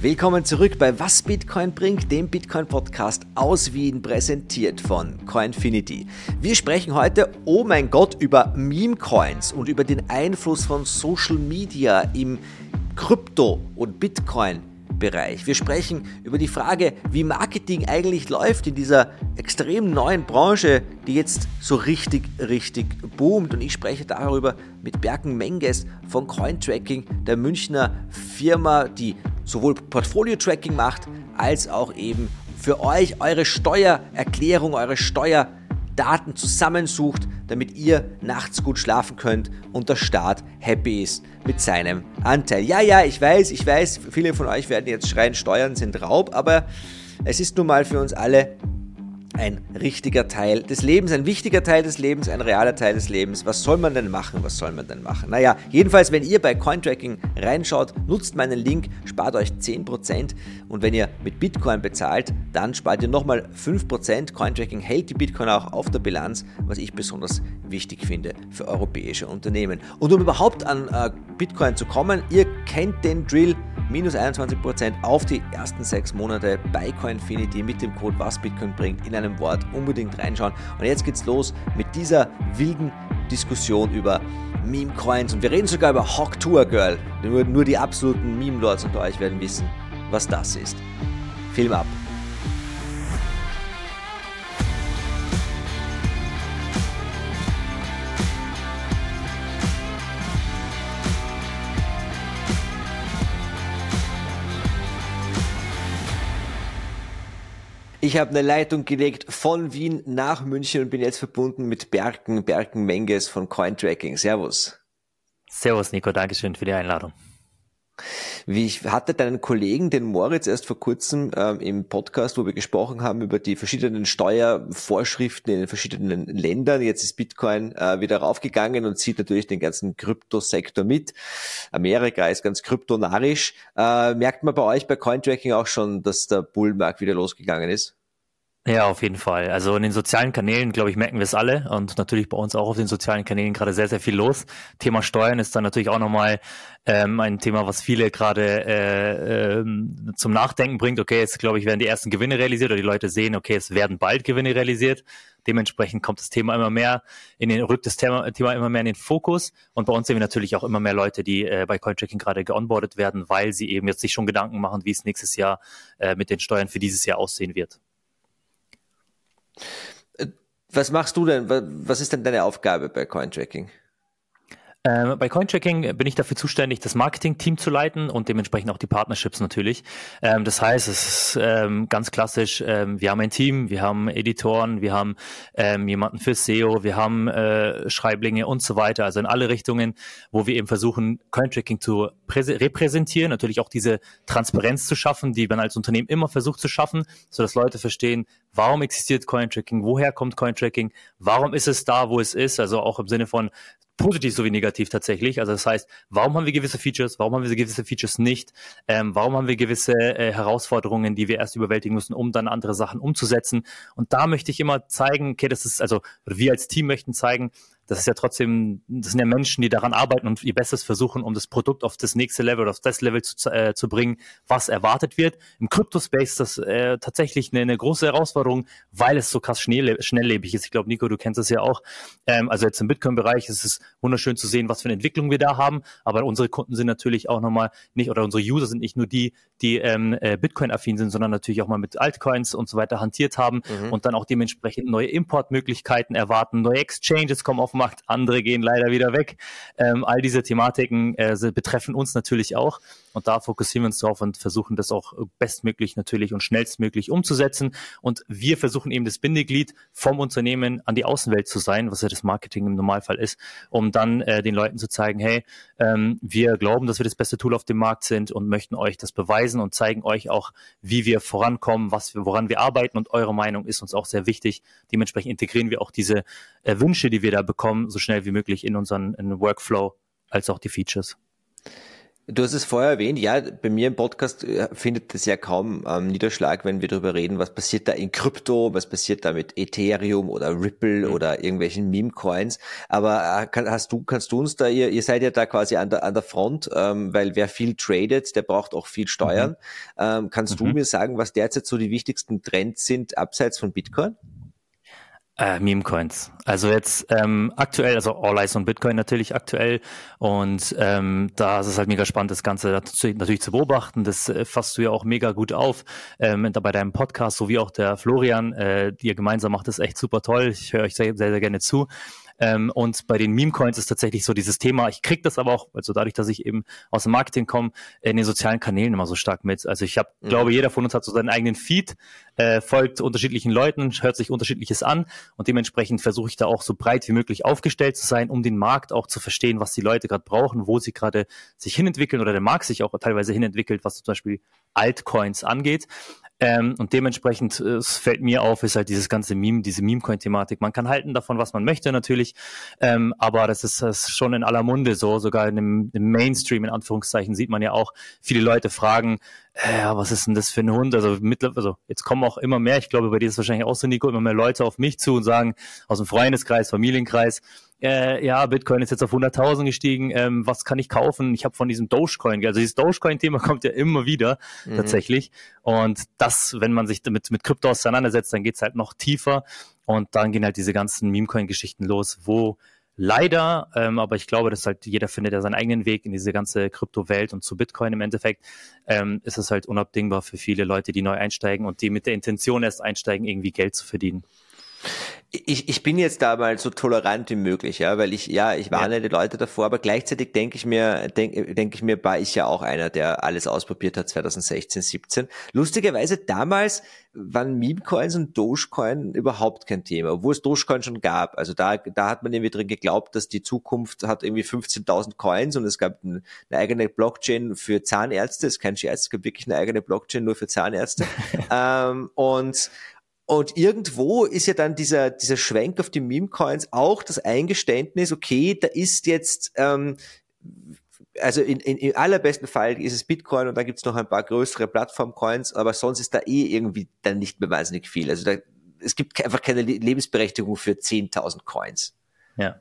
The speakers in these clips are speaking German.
Willkommen zurück bei Was Bitcoin bringt, dem Bitcoin-Podcast aus Wien, präsentiert von Coinfinity. Wir sprechen heute, oh mein Gott, über Meme-Coins und über den Einfluss von Social Media im Krypto- und Bitcoin-Bereich. Wir sprechen über die Frage, wie Marketing eigentlich läuft in dieser extrem neuen Branche, die jetzt so richtig boomt. Und ich spreche darüber mit Berken Menges von Cointracking, der Münchner Firma, die sowohl Portfolio-Tracking macht, als auch eben für euch eure Steuererklärung, eure Steuerdaten zusammensucht, damit ihr nachts gut schlafen könnt und der Staat happy ist mit seinem Anteil. Ja, ich weiß, viele von euch werden jetzt schreien, Steuern sind Raub, aber es ist nun mal für uns alle ein richtiger Teil des Lebens, ein wichtiger Teil des Lebens, ein realer Teil des Lebens. Was soll man denn machen? Naja, jedenfalls, wenn ihr bei Cointracking reinschaut, nutzt meinen Link, spart euch 10% und wenn ihr mit Bitcoin bezahlt, dann spart ihr nochmal 5%. Cointracking hält die Bitcoin auch auf der Bilanz, was ich besonders wichtig finde für europäische Unternehmen. Und um überhaupt an Bitcoin zu kommen, ihr kennt den Drill, minus 21% auf die ersten 6 Monate bei Coinfinity mit dem Code Was Bitcoin bringt in einem Wort. Unbedingt reinschauen. Und jetzt geht's los mit dieser wilden Diskussion über Meme-Coins. Und wir reden sogar über Hawk Tour Girl. Nur die absoluten Meme-Lords unter euch werden wissen, was das ist. Film ab. Ich habe eine Leitung gelegt von Wien nach München und bin jetzt verbunden mit Berken Menges von Cointracking. Servus. Servus Nico, Dankeschön für die Einladung. Ich hatte deinen Kollegen, den Moritz, erst vor kurzem im Podcast, wo wir gesprochen haben über die verschiedenen Steuervorschriften in den verschiedenen Ländern. Jetzt ist Bitcoin wieder raufgegangen und zieht natürlich den ganzen Kryptosektor mit. Amerika ist ganz kryptonarisch. Merkt man bei euch bei Cointracking auch schon, dass der Bullmarkt wieder losgegangen ist? Ja, auf jeden Fall. Also in den sozialen Kanälen, glaube ich, merken wir es alle und natürlich bei uns auch auf den sozialen Kanälen gerade sehr viel los. Thema Steuern ist dann natürlich auch nochmal ein Thema, was viele gerade zum Nachdenken bringt. Okay, jetzt glaube ich, werden die ersten Gewinne realisiert oder die Leute sehen, okay, es werden bald Gewinne realisiert. Dementsprechend kommt das Thema rückt das Thema immer mehr in den Fokus. Und bei uns sehen wir natürlich auch immer mehr Leute, die bei Cointracking gerade geonboardet werden, weil sie eben jetzt sich schon Gedanken machen, wie es nächstes Jahr mit den Steuern für dieses Jahr aussehen wird. Was machst du denn? Was ist denn deine Aufgabe bei Cointracking? Bei Cointracking bin ich dafür zuständig, das Marketing-Team zu leiten und dementsprechend auch die Partnerships natürlich. Das heißt, es ist ganz klassisch, wir haben ein Team, wir haben Editoren, wir haben jemanden für SEO, wir haben Schreiblinge und so weiter, also in alle Richtungen, wo wir eben versuchen, Cointracking zu repräsentieren, natürlich auch diese Transparenz zu schaffen, die man als Unternehmen immer versucht zu schaffen, sodass Leute verstehen, warum existiert Cointracking, woher kommt Cointracking, warum ist es da, wo es ist, also auch im Sinne von positiv sowie negativ tatsächlich. Also das heißt, warum haben wir gewisse Features, warum haben wir gewisse Features nicht, warum haben wir gewisse Herausforderungen, die wir erst überwältigen müssen, um dann andere Sachen umzusetzen. Und da möchte ich immer zeigen, okay, wir als Team möchten zeigen, das sind ja Menschen, die daran arbeiten und ihr Bestes versuchen, um das Produkt auf das nächste Level oder auf das Level zu bringen, was erwartet wird. Im Crypto-Space ist das tatsächlich eine große Herausforderung, weil es so krass schnelllebig ist. Ich glaube, Nico, du kennst es ja auch. Also jetzt im Bitcoin-Bereich ist es wunderschön zu sehen, was für eine Entwicklung wir da haben, aber unsere Kunden sind natürlich auch nochmal nicht, oder unsere User sind nicht nur die Bitcoin-affin sind, sondern natürlich auch mal mit Altcoins und so weiter hantiert haben und dann auch dementsprechend neue Importmöglichkeiten erwarten, neue Exchanges kommen auf den Markt, andere gehen leider wieder weg. All diese Thematiken betreffen uns natürlich auch und da fokussieren wir uns drauf und versuchen das auch bestmöglich natürlich und schnellstmöglich umzusetzen und wir versuchen eben das Bindeglied vom Unternehmen an die Außenwelt zu sein, was ja das Marketing im Normalfall ist, um dann den Leuten zu zeigen, hey, wir glauben, dass wir das beste Tool auf dem Markt sind und möchten euch das beweisen und zeigen euch auch, wie wir vorankommen, woran wir arbeiten und eure Meinung ist uns auch sehr wichtig. Dementsprechend integrieren wir auch diese Wünsche, die wir da bekommen, so schnell wie möglich in unseren Workflow als auch die Features. Du hast es vorher erwähnt, ja, bei mir im Podcast findet das ja kaum Niederschlag, wenn wir darüber reden, was passiert da in Krypto, was passiert da mit Ethereum oder Ripple oder irgendwelchen Meme-Coins. Aber kannst du uns da, ihr seid ja da quasi an der Front, weil wer viel tradet, der braucht auch viel Steuern. Kannst du mir sagen, was derzeit so die wichtigsten Trends sind, abseits von Bitcoin? Meme-Coins. Also jetzt aktuell, also All Eyes on Bitcoin natürlich aktuell und da ist es halt mega spannend, das Ganze natürlich zu beobachten. Das fasst du ja auch mega gut auf bei deinem Podcast, so wie auch der Florian, die ihr gemeinsam macht, das echt super toll. Ich höre euch sehr, sehr, sehr gerne zu. Und bei den Meme-Coins ist tatsächlich so dieses Thema, ich kriege das aber auch, also dadurch, dass ich eben aus dem Marketing komme, in den sozialen Kanälen immer so stark mit. Also ich glaube, jeder von uns hat so seinen eigenen Feed, folgt unterschiedlichen Leuten, hört sich Unterschiedliches an und dementsprechend versuche ich da auch so breit wie möglich aufgestellt zu sein, um den Markt auch zu verstehen, was die Leute gerade brauchen, wo sie gerade sich hinentwickeln oder der Markt sich auch teilweise hinentwickelt, was zum Beispiel Altcoins angeht. Und dementsprechend, es fällt mir auf, ist halt dieses ganze diese Meme-Coin-Thematik. Man kann halten davon, was man möchte natürlich, aber das ist schon in aller Munde so. Sogar im Mainstream, in Anführungszeichen, sieht man ja auch, viele Leute fragen, was ist denn das für ein Hund? Also jetzt kommen auch immer mehr, ich glaube, bei dir ist es wahrscheinlich auch so, Nico, immer mehr Leute auf mich zu und sagen, aus dem Freundeskreis, Familienkreis, ja, Bitcoin ist jetzt auf 100.000 gestiegen, was kann ich kaufen? Ich habe von diesem Dogecoin, also dieses Dogecoin-Thema kommt ja immer wieder tatsächlich und das, wenn man sich mit Krypto auseinandersetzt, dann geht's halt noch tiefer und dann gehen halt diese ganzen Meme-Coin-Geschichten los, wo leider, aber ich glaube, dass halt jeder findet ja seinen eigenen Weg in diese ganze Kryptowelt und zu Bitcoin im Endeffekt, ist es halt unabdingbar für viele Leute, die neu einsteigen und die mit der Intention erst einsteigen, irgendwie Geld zu verdienen. Ich bin jetzt da mal so tolerant wie möglich, ja, weil ich warne die Leute davor, aber gleichzeitig denke ich mir, war ich ja auch einer, der alles ausprobiert hat 2016, 17. Lustigerweise damals waren Meme-Coins und Dogecoin überhaupt kein Thema, obwohl es Dogecoin schon gab. Also da hat man irgendwie drin geglaubt, dass die Zukunft hat irgendwie 15.000 Coins und es gab eine eigene Blockchain für Zahnärzte. Das ist kein Scherz, es gab wirklich eine eigene Blockchain nur für Zahnärzte. Und irgendwo ist ja dann dieser Schwenk auf die Meme-Coins auch das Eingeständnis, okay, da ist jetzt, also im allerbesten Fall ist es Bitcoin und dann gibt's noch ein paar größere Plattform-Coins, aber sonst ist da irgendwie dann nicht mehr wahnsinnig viel. Also es gibt einfach keine Lebensberechtigung für 10.000 Coins. Ja.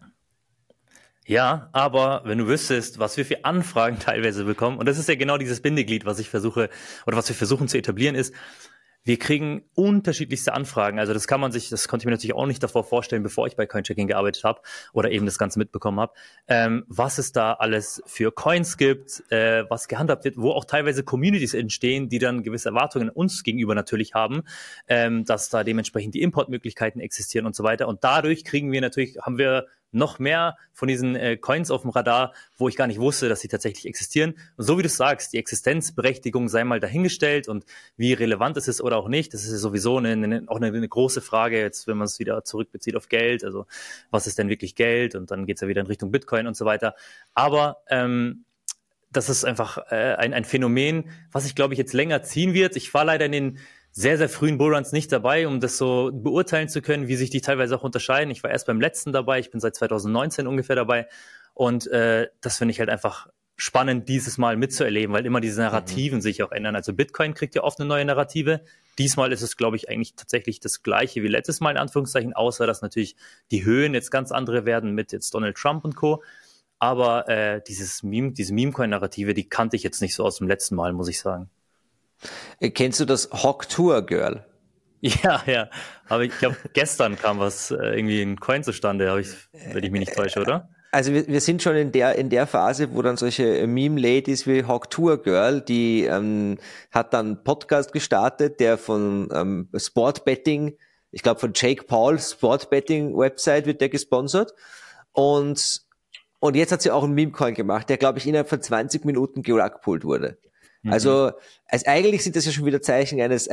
Ja, aber wenn du wüsstest, was wir für Anfragen teilweise bekommen, und das ist ja genau dieses Bindeglied, was wir versuchen zu etablieren, ist, wir kriegen unterschiedlichste Anfragen. Also das konnte ich mir natürlich auch nicht davor vorstellen, bevor ich bei Coinchecking gearbeitet habe oder eben das Ganze mitbekommen habe, was es da alles für Coins gibt, was gehandhabt wird, wo auch teilweise Communities entstehen, die dann gewisse Erwartungen uns gegenüber natürlich haben, dass da dementsprechend die Importmöglichkeiten existieren und so weiter. Und dadurch haben wir noch mehr von diesen Coins auf dem Radar, wo ich gar nicht wusste, dass sie tatsächlich existieren. Und so wie du sagst, die Existenzberechtigung sei mal dahingestellt und wie relevant es ist oder auch nicht, das ist ja sowieso auch eine große Frage, jetzt wenn man es wieder zurückbezieht auf Geld, also was ist denn wirklich Geld? Und dann geht es ja wieder in Richtung Bitcoin und so weiter. Aber das ist einfach ein Phänomen, was ich glaube ich jetzt länger ziehen wird. Ich war leider in den sehr, sehr frühen Bullruns nicht dabei, um das so beurteilen zu können, wie sich die teilweise auch unterscheiden. Ich war erst beim letzten dabei, ich bin seit 2019 ungefähr dabei und das finde ich halt einfach spannend, dieses Mal mitzuerleben, weil immer diese Narrativen sich auch ändern. Also Bitcoin kriegt ja oft eine neue Narrative. Diesmal ist es, glaube ich, eigentlich tatsächlich das Gleiche wie letztes Mal in Anführungszeichen, außer dass natürlich die Höhen jetzt ganz andere werden mit jetzt Donald Trump und Co. Aber diese Meme-Coin-Narrative, die kannte ich jetzt nicht so aus dem letzten Mal, muss ich sagen. Kennst du das Hawk Tour Girl? Ja. Aber ich glaube, gestern kam irgendwie ein Coin zustande, wenn ich mich nicht täusche, oder? Also wir sind schon in der Phase, wo dann solche Meme-Ladies wie Hawk Tour Girl, die hat dann einen Podcast gestartet, der von Sportbetting, ich glaube von Jake Paul, Sportbetting-Website wird der gesponsert. Und jetzt hat sie auch einen Meme-Coin gemacht, der, glaube ich, innerhalb von 20 Minuten gerugpullt wurde. Also eigentlich sind das ja schon wieder Zeichen eines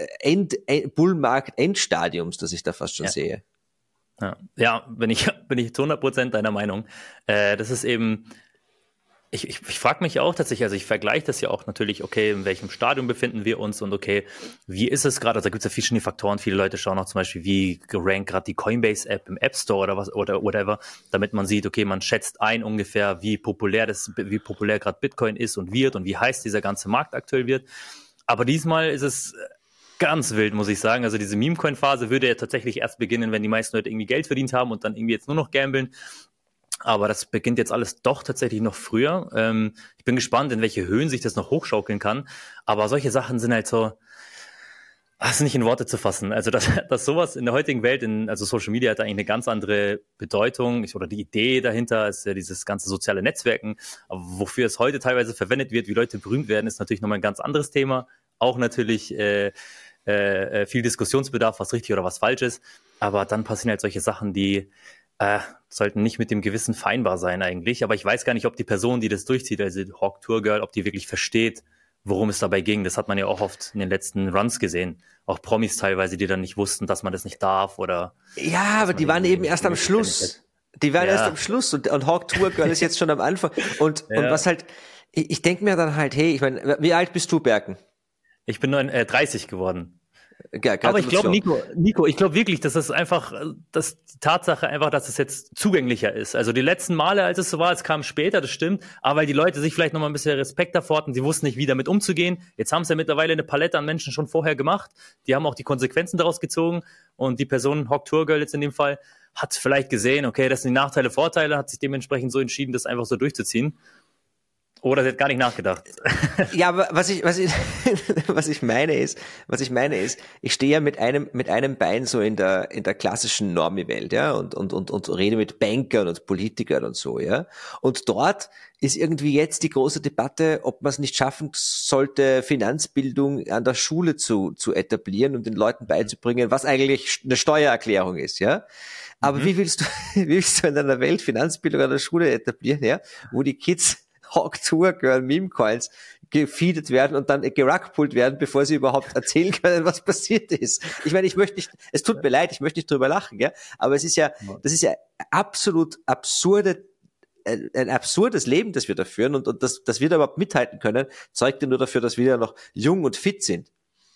Bullmarkt-Endstadiums, das ich da fast schon sehe. Ja, bin ich zu 100% deiner Meinung. Das ist eben, Ich frage mich auch tatsächlich, also ich vergleiche das ja auch natürlich, okay, in welchem Stadium befinden wir uns und okay, wie ist es gerade? Also da gibt es ja verschiedene Faktoren. Viele Leute schauen auch zum Beispiel, wie gerankt gerade die Coinbase-App im App Store oder was oder whatever, damit man sieht, okay, man schätzt ein ungefähr, wie populär gerade Bitcoin ist und wird und wie heiß dieser ganze Markt aktuell wird. Aber diesmal ist es ganz wild, muss ich sagen. Also diese Meme-Coin-Phase würde ja tatsächlich erst beginnen, wenn die meisten Leute irgendwie Geld verdient haben und dann irgendwie jetzt nur noch gambeln. Aber das beginnt jetzt alles doch tatsächlich noch früher. Ich bin gespannt, in welche Höhen sich das noch hochschaukeln kann. Aber solche Sachen sind halt so, das ist nicht in Worte zu fassen. Also, dass sowas in der heutigen Welt, also Social Media hat eigentlich eine ganz andere Bedeutung, oder die Idee dahinter ist ja dieses ganze soziale Netzwerken. Aber wofür es heute teilweise verwendet wird, wie Leute berühmt werden, ist natürlich nochmal ein ganz anderes Thema. Auch natürlich viel Diskussionsbedarf, was richtig oder was falsch ist. Aber dann passieren halt solche Sachen, die sollten nicht mit dem Gewissen vereinbar sein eigentlich. Aber ich weiß gar nicht, ob die Person, die das durchzieht, also Hawk Tour Girl, ob die wirklich versteht, worum es dabei ging. Das hat man ja auch oft in den letzten Runs gesehen. Auch Promis teilweise, die dann nicht wussten, dass man das nicht darf oder... Ja, aber die waren eben erst am Schluss. Die waren erst am Schluss und Hawk Tour Girl ist jetzt schon am Anfang. Und was halt, ich denke mir dann halt, hey, ich meine, wie alt bist du, Berken? Ich bin 30 geworden. Ja, aber ich glaube, Nico, ich glaube wirklich, dass das einfach, dass die Tatsache einfach, dass es jetzt zugänglicher ist. Also die letzten Male, als es so war, es kam später, das stimmt, aber weil die Leute sich vielleicht noch mal ein bisschen Respekt davor hatten, sie wussten nicht, wie damit umzugehen. Jetzt haben es ja mittlerweile eine Palette an Menschen schon vorher gemacht. Die haben auch die Konsequenzen daraus gezogen und die Person, Hawk Tour Girl jetzt in dem Fall, hat vielleicht gesehen, okay, das sind die Nachteile, Vorteile, hat sich dementsprechend so entschieden, das einfach so durchzuziehen. Oder sie hat gar nicht nachgedacht. Ja, aber was ich meine ist, ich stehe ja mit einem Bein so in der klassischen Normie-Welt, ja, und rede mit Bankern und Politikern und so, ja. Und dort ist irgendwie jetzt die große Debatte, ob man es nicht schaffen sollte, Finanzbildung an der Schule zu etablieren und den Leuten beizubringen, was eigentlich eine Steuererklärung ist, ja. Aber wie willst du in einer Welt Finanzbildung an der Schule etablieren, ja, wo die Kids Hawk Tour Girl Meme Coins gefeedet werden und dann gerugpult werden, bevor sie überhaupt erzählen können, was passiert ist. Ich meine, es tut mir leid, ich möchte nicht drüber lachen, ja, aber das ist ja absolut ein absurdes Leben, das wir da führen und dass wir da überhaupt mithalten können, zeugt ja nur dafür, dass wir ja noch jung und fit sind.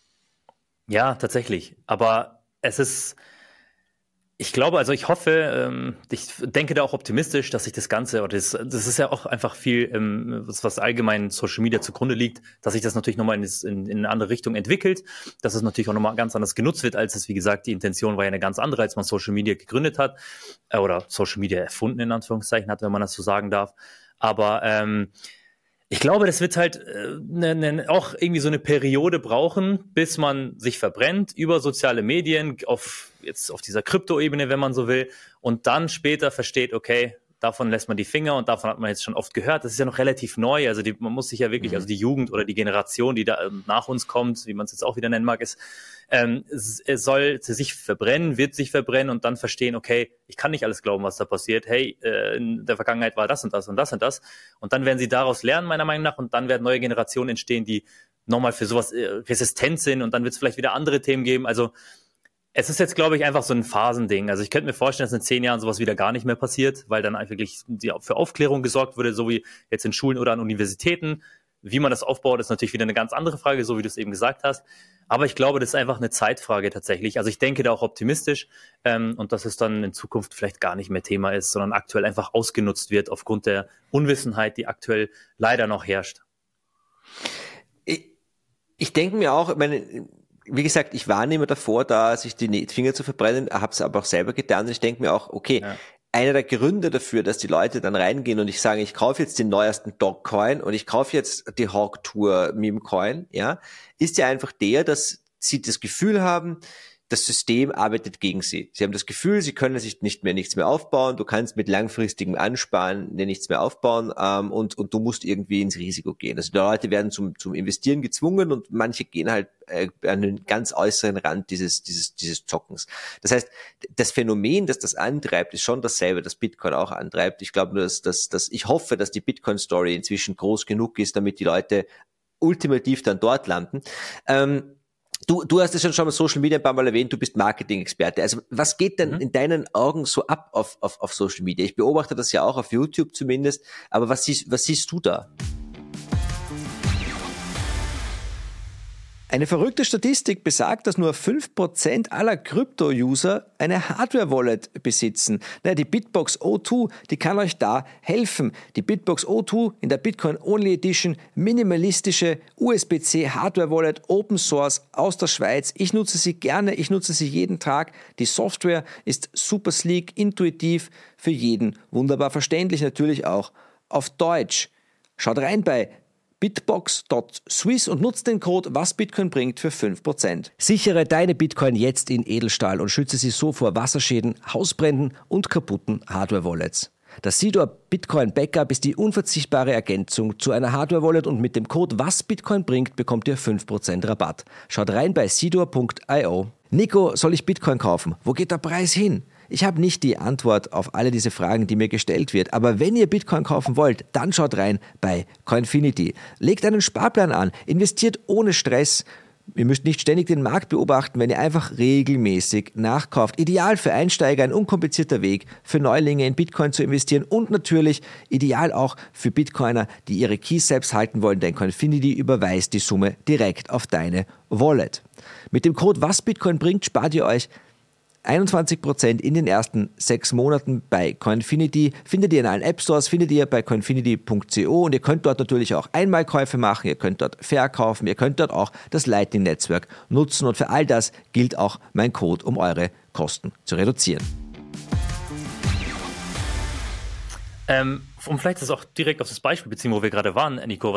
Ja, tatsächlich. Aber es ist, ich glaube, also ich hoffe, ich denke da auch optimistisch, dass sich das Ganze, oder das ist ja auch einfach viel, was allgemein Social Media zugrunde liegt, dass sich das natürlich nochmal in eine andere Richtung entwickelt, dass es natürlich auch nochmal ganz anders genutzt wird, als es, wie gesagt, die Intention war ja eine ganz andere, als man Social Media gegründet hat, oder Social Media erfunden, in Anführungszeichen hat, wenn man das so sagen darf. Aber ich glaube, das wird halt auch irgendwie so eine Periode brauchen, bis man sich verbrennt über soziale Medien, auf dieser Krypto-Ebene, wenn man so will, und dann später versteht, okay, davon lässt man die Finger und davon hat man jetzt schon oft gehört. Das ist ja noch relativ neu, also man muss sich ja wirklich, also die Jugend oder die Generation, die da nach uns kommt, wie man es jetzt auch wieder nennen mag, ist, es soll sich verbrennen, wird sich verbrennen und dann verstehen, okay, ich kann nicht alles glauben, was da passiert. Hey, in der Vergangenheit war das und das und das und das. Und dann werden sie daraus lernen, meiner Meinung nach, und dann werden neue Generationen entstehen, die nochmal für sowas resistent sind und dann wird es vielleicht wieder andere Themen geben. Also es ist jetzt, glaube ich, einfach so ein Phasending. Also ich könnte mir vorstellen, dass in 10 Jahren sowas wieder gar nicht mehr passiert, weil dann wirklich für Aufklärung gesorgt wurde, so wie jetzt in Schulen oder an Universitäten. Wie man das aufbaut, ist natürlich wieder eine ganz andere Frage, so wie du es eben gesagt hast. Aber ich glaube, das ist einfach eine Zeitfrage tatsächlich. Also ich denke da auch optimistisch und dass es dann in Zukunft vielleicht gar nicht mehr Thema ist, sondern aktuell einfach ausgenutzt wird aufgrund der Unwissenheit, die aktuell leider noch herrscht. Ich denke mir auch, ich meine, wie gesagt, ich war nicht mehr davor, da sich die Finger zu verbrennen, habe es aber auch selber getan und ich denke mir auch, okay, ja. Einer der Gründe dafür, dass die Leute dann reingehen und ich sage, ich kaufe jetzt den neuesten Dogcoin und ich kaufe jetzt die Hawk Tour Meme Coin, ja, ist ja einfach der, dass sie das Gefühl haben, das System arbeitet gegen sie. Sie haben das Gefühl, sie können sich nichts mehr aufbauen. Du kannst mit langfristigem Ansparen nichts mehr aufbauen und du musst irgendwie ins Risiko gehen. Also die Leute werden zum Investieren gezwungen und manche gehen halt an den ganz äußeren Rand dieses Zockens. Das heißt, das Phänomen, das das antreibt, ist schon dasselbe, das Bitcoin auch antreibt. Ich glaube nur, dass ich hoffe, dass die Bitcoin-Story inzwischen groß genug ist, damit die Leute ultimativ dann dort landen. Du hast es schon mal Social Media ein paar Mal erwähnt, du bist Marketing-Experte. Also was geht denn in deinen Augen so ab auf Social Media? Ich beobachte das ja auch auf YouTube zumindest, aber was siehst du da? Eine verrückte Statistik besagt, dass nur 5% aller Krypto-User eine Hardware-Wallet besitzen. Die Bitbox O2, die kann euch da helfen. Die Bitbox O2 in der Bitcoin-Only Edition, minimalistische USB-C Hardware-Wallet, Open Source aus der Schweiz. Ich nutze sie gerne, ich nutze sie jeden Tag. Die Software ist super sleek, intuitiv, für jeden wunderbar verständlich, natürlich auch auf Deutsch. Schaut rein bei bitbox.swiss und nutzt den Code WASBitcoin bringt für 5%. Sichere deine Bitcoin jetzt in Edelstahl und schütze sie so vor Wasserschäden, Hausbränden und kaputten Hardware-Wallets. Das Sidor Bitcoin Backup ist die unverzichtbare Ergänzung zu einer Hardware-Wallet und mit dem Code WASBitcoin bringt bekommt ihr 5% Rabatt. Schaut rein bei sidor.io. Nico, soll ich Bitcoin kaufen? Wo geht der Preis hin? Ich habe nicht die Antwort auf alle diese Fragen, die mir gestellt wird, aber wenn ihr Bitcoin kaufen wollt, dann schaut rein bei Coinfinity. Legt einen Sparplan an, investiert ohne Stress. Ihr müsst nicht ständig den Markt beobachten, wenn ihr einfach regelmäßig nachkauft. Ideal für Einsteiger, ein unkomplizierter Weg für Neulinge in Bitcoin zu investieren und natürlich ideal auch für Bitcoiner, die ihre Keys selbst halten wollen, denn Coinfinity überweist die Summe direkt auf deine Wallet. Mit dem Code WASBitcoin bringt, spart ihr euch 21% in den ersten 6 Monaten bei Coinfinity. Findet ihr in allen App Stores, findet ihr bei coinfinity.co und ihr könnt dort natürlich auch Einmalkäufe machen, ihr könnt dort verkaufen, ihr könnt dort auch das Lightning-Netzwerk nutzen und für all das gilt auch mein Code, um eure Kosten zu reduzieren. Um vielleicht das auch direkt auf das Beispiel beziehen, wo wir gerade waren, Nico,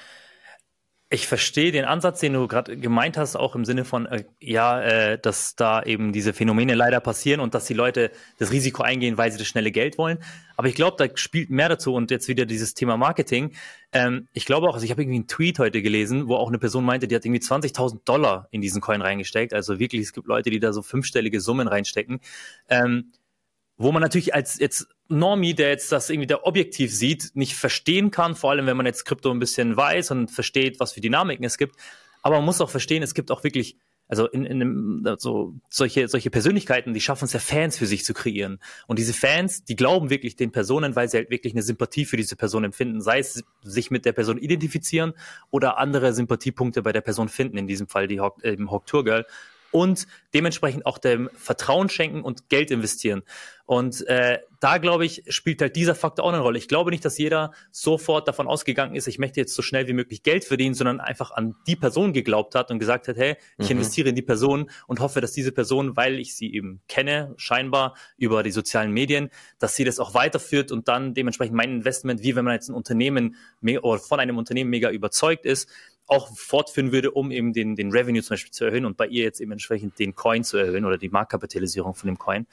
ich verstehe den Ansatz, den du gerade gemeint hast, auch im Sinne von, dass da eben diese Phänomene leider passieren und dass die Leute das Risiko eingehen, weil sie das schnelle Geld wollen. Aber ich glaube, da spielt mehr dazu und jetzt wieder dieses Thema Marketing. Ich glaube auch, also ich habe irgendwie einen Tweet heute gelesen, wo auch eine Person meinte, die hat irgendwie $20.000 in diesen Coin reingesteckt. Also wirklich, es gibt Leute, die da so 5-stellige Summen reinstecken. Wo man natürlich als jetzt Normie, der jetzt das irgendwie der objektiv sieht, nicht verstehen kann, vor allem wenn man jetzt Krypto ein bisschen weiß und versteht, was für Dynamiken es gibt. Aber man muss auch verstehen, es gibt auch wirklich, also solche Persönlichkeiten, die schaffen es ja, Fans für sich zu kreieren. Und diese Fans, die glauben wirklich den Personen, weil sie halt wirklich eine Sympathie für diese Person empfinden, sei es sich mit der Person identifizieren oder andere Sympathiepunkte bei der Person finden, in diesem Fall die Hawk Tour Girl. Und dementsprechend auch dem Vertrauen schenken und Geld investieren. Und da, glaube ich, spielt halt dieser Faktor auch eine Rolle. Ich glaube nicht, dass jeder sofort davon ausgegangen ist, ich möchte jetzt so schnell wie möglich Geld verdienen, sondern einfach an die Person geglaubt hat und gesagt hat, hey, ich investiere in die Person und hoffe, dass diese Person, weil ich sie eben kenne, scheinbar über die sozialen Medien, dass sie das auch weiterführt und dann dementsprechend mein Investment, wie wenn man jetzt ein Unternehmen oder von einem Unternehmen mega überzeugt ist, auch fortführen würde, um eben den Revenue zum Beispiel zu erhöhen und bei ihr jetzt eben entsprechend den Coin zu erhöhen oder die Marktkapitalisierung von dem Coin.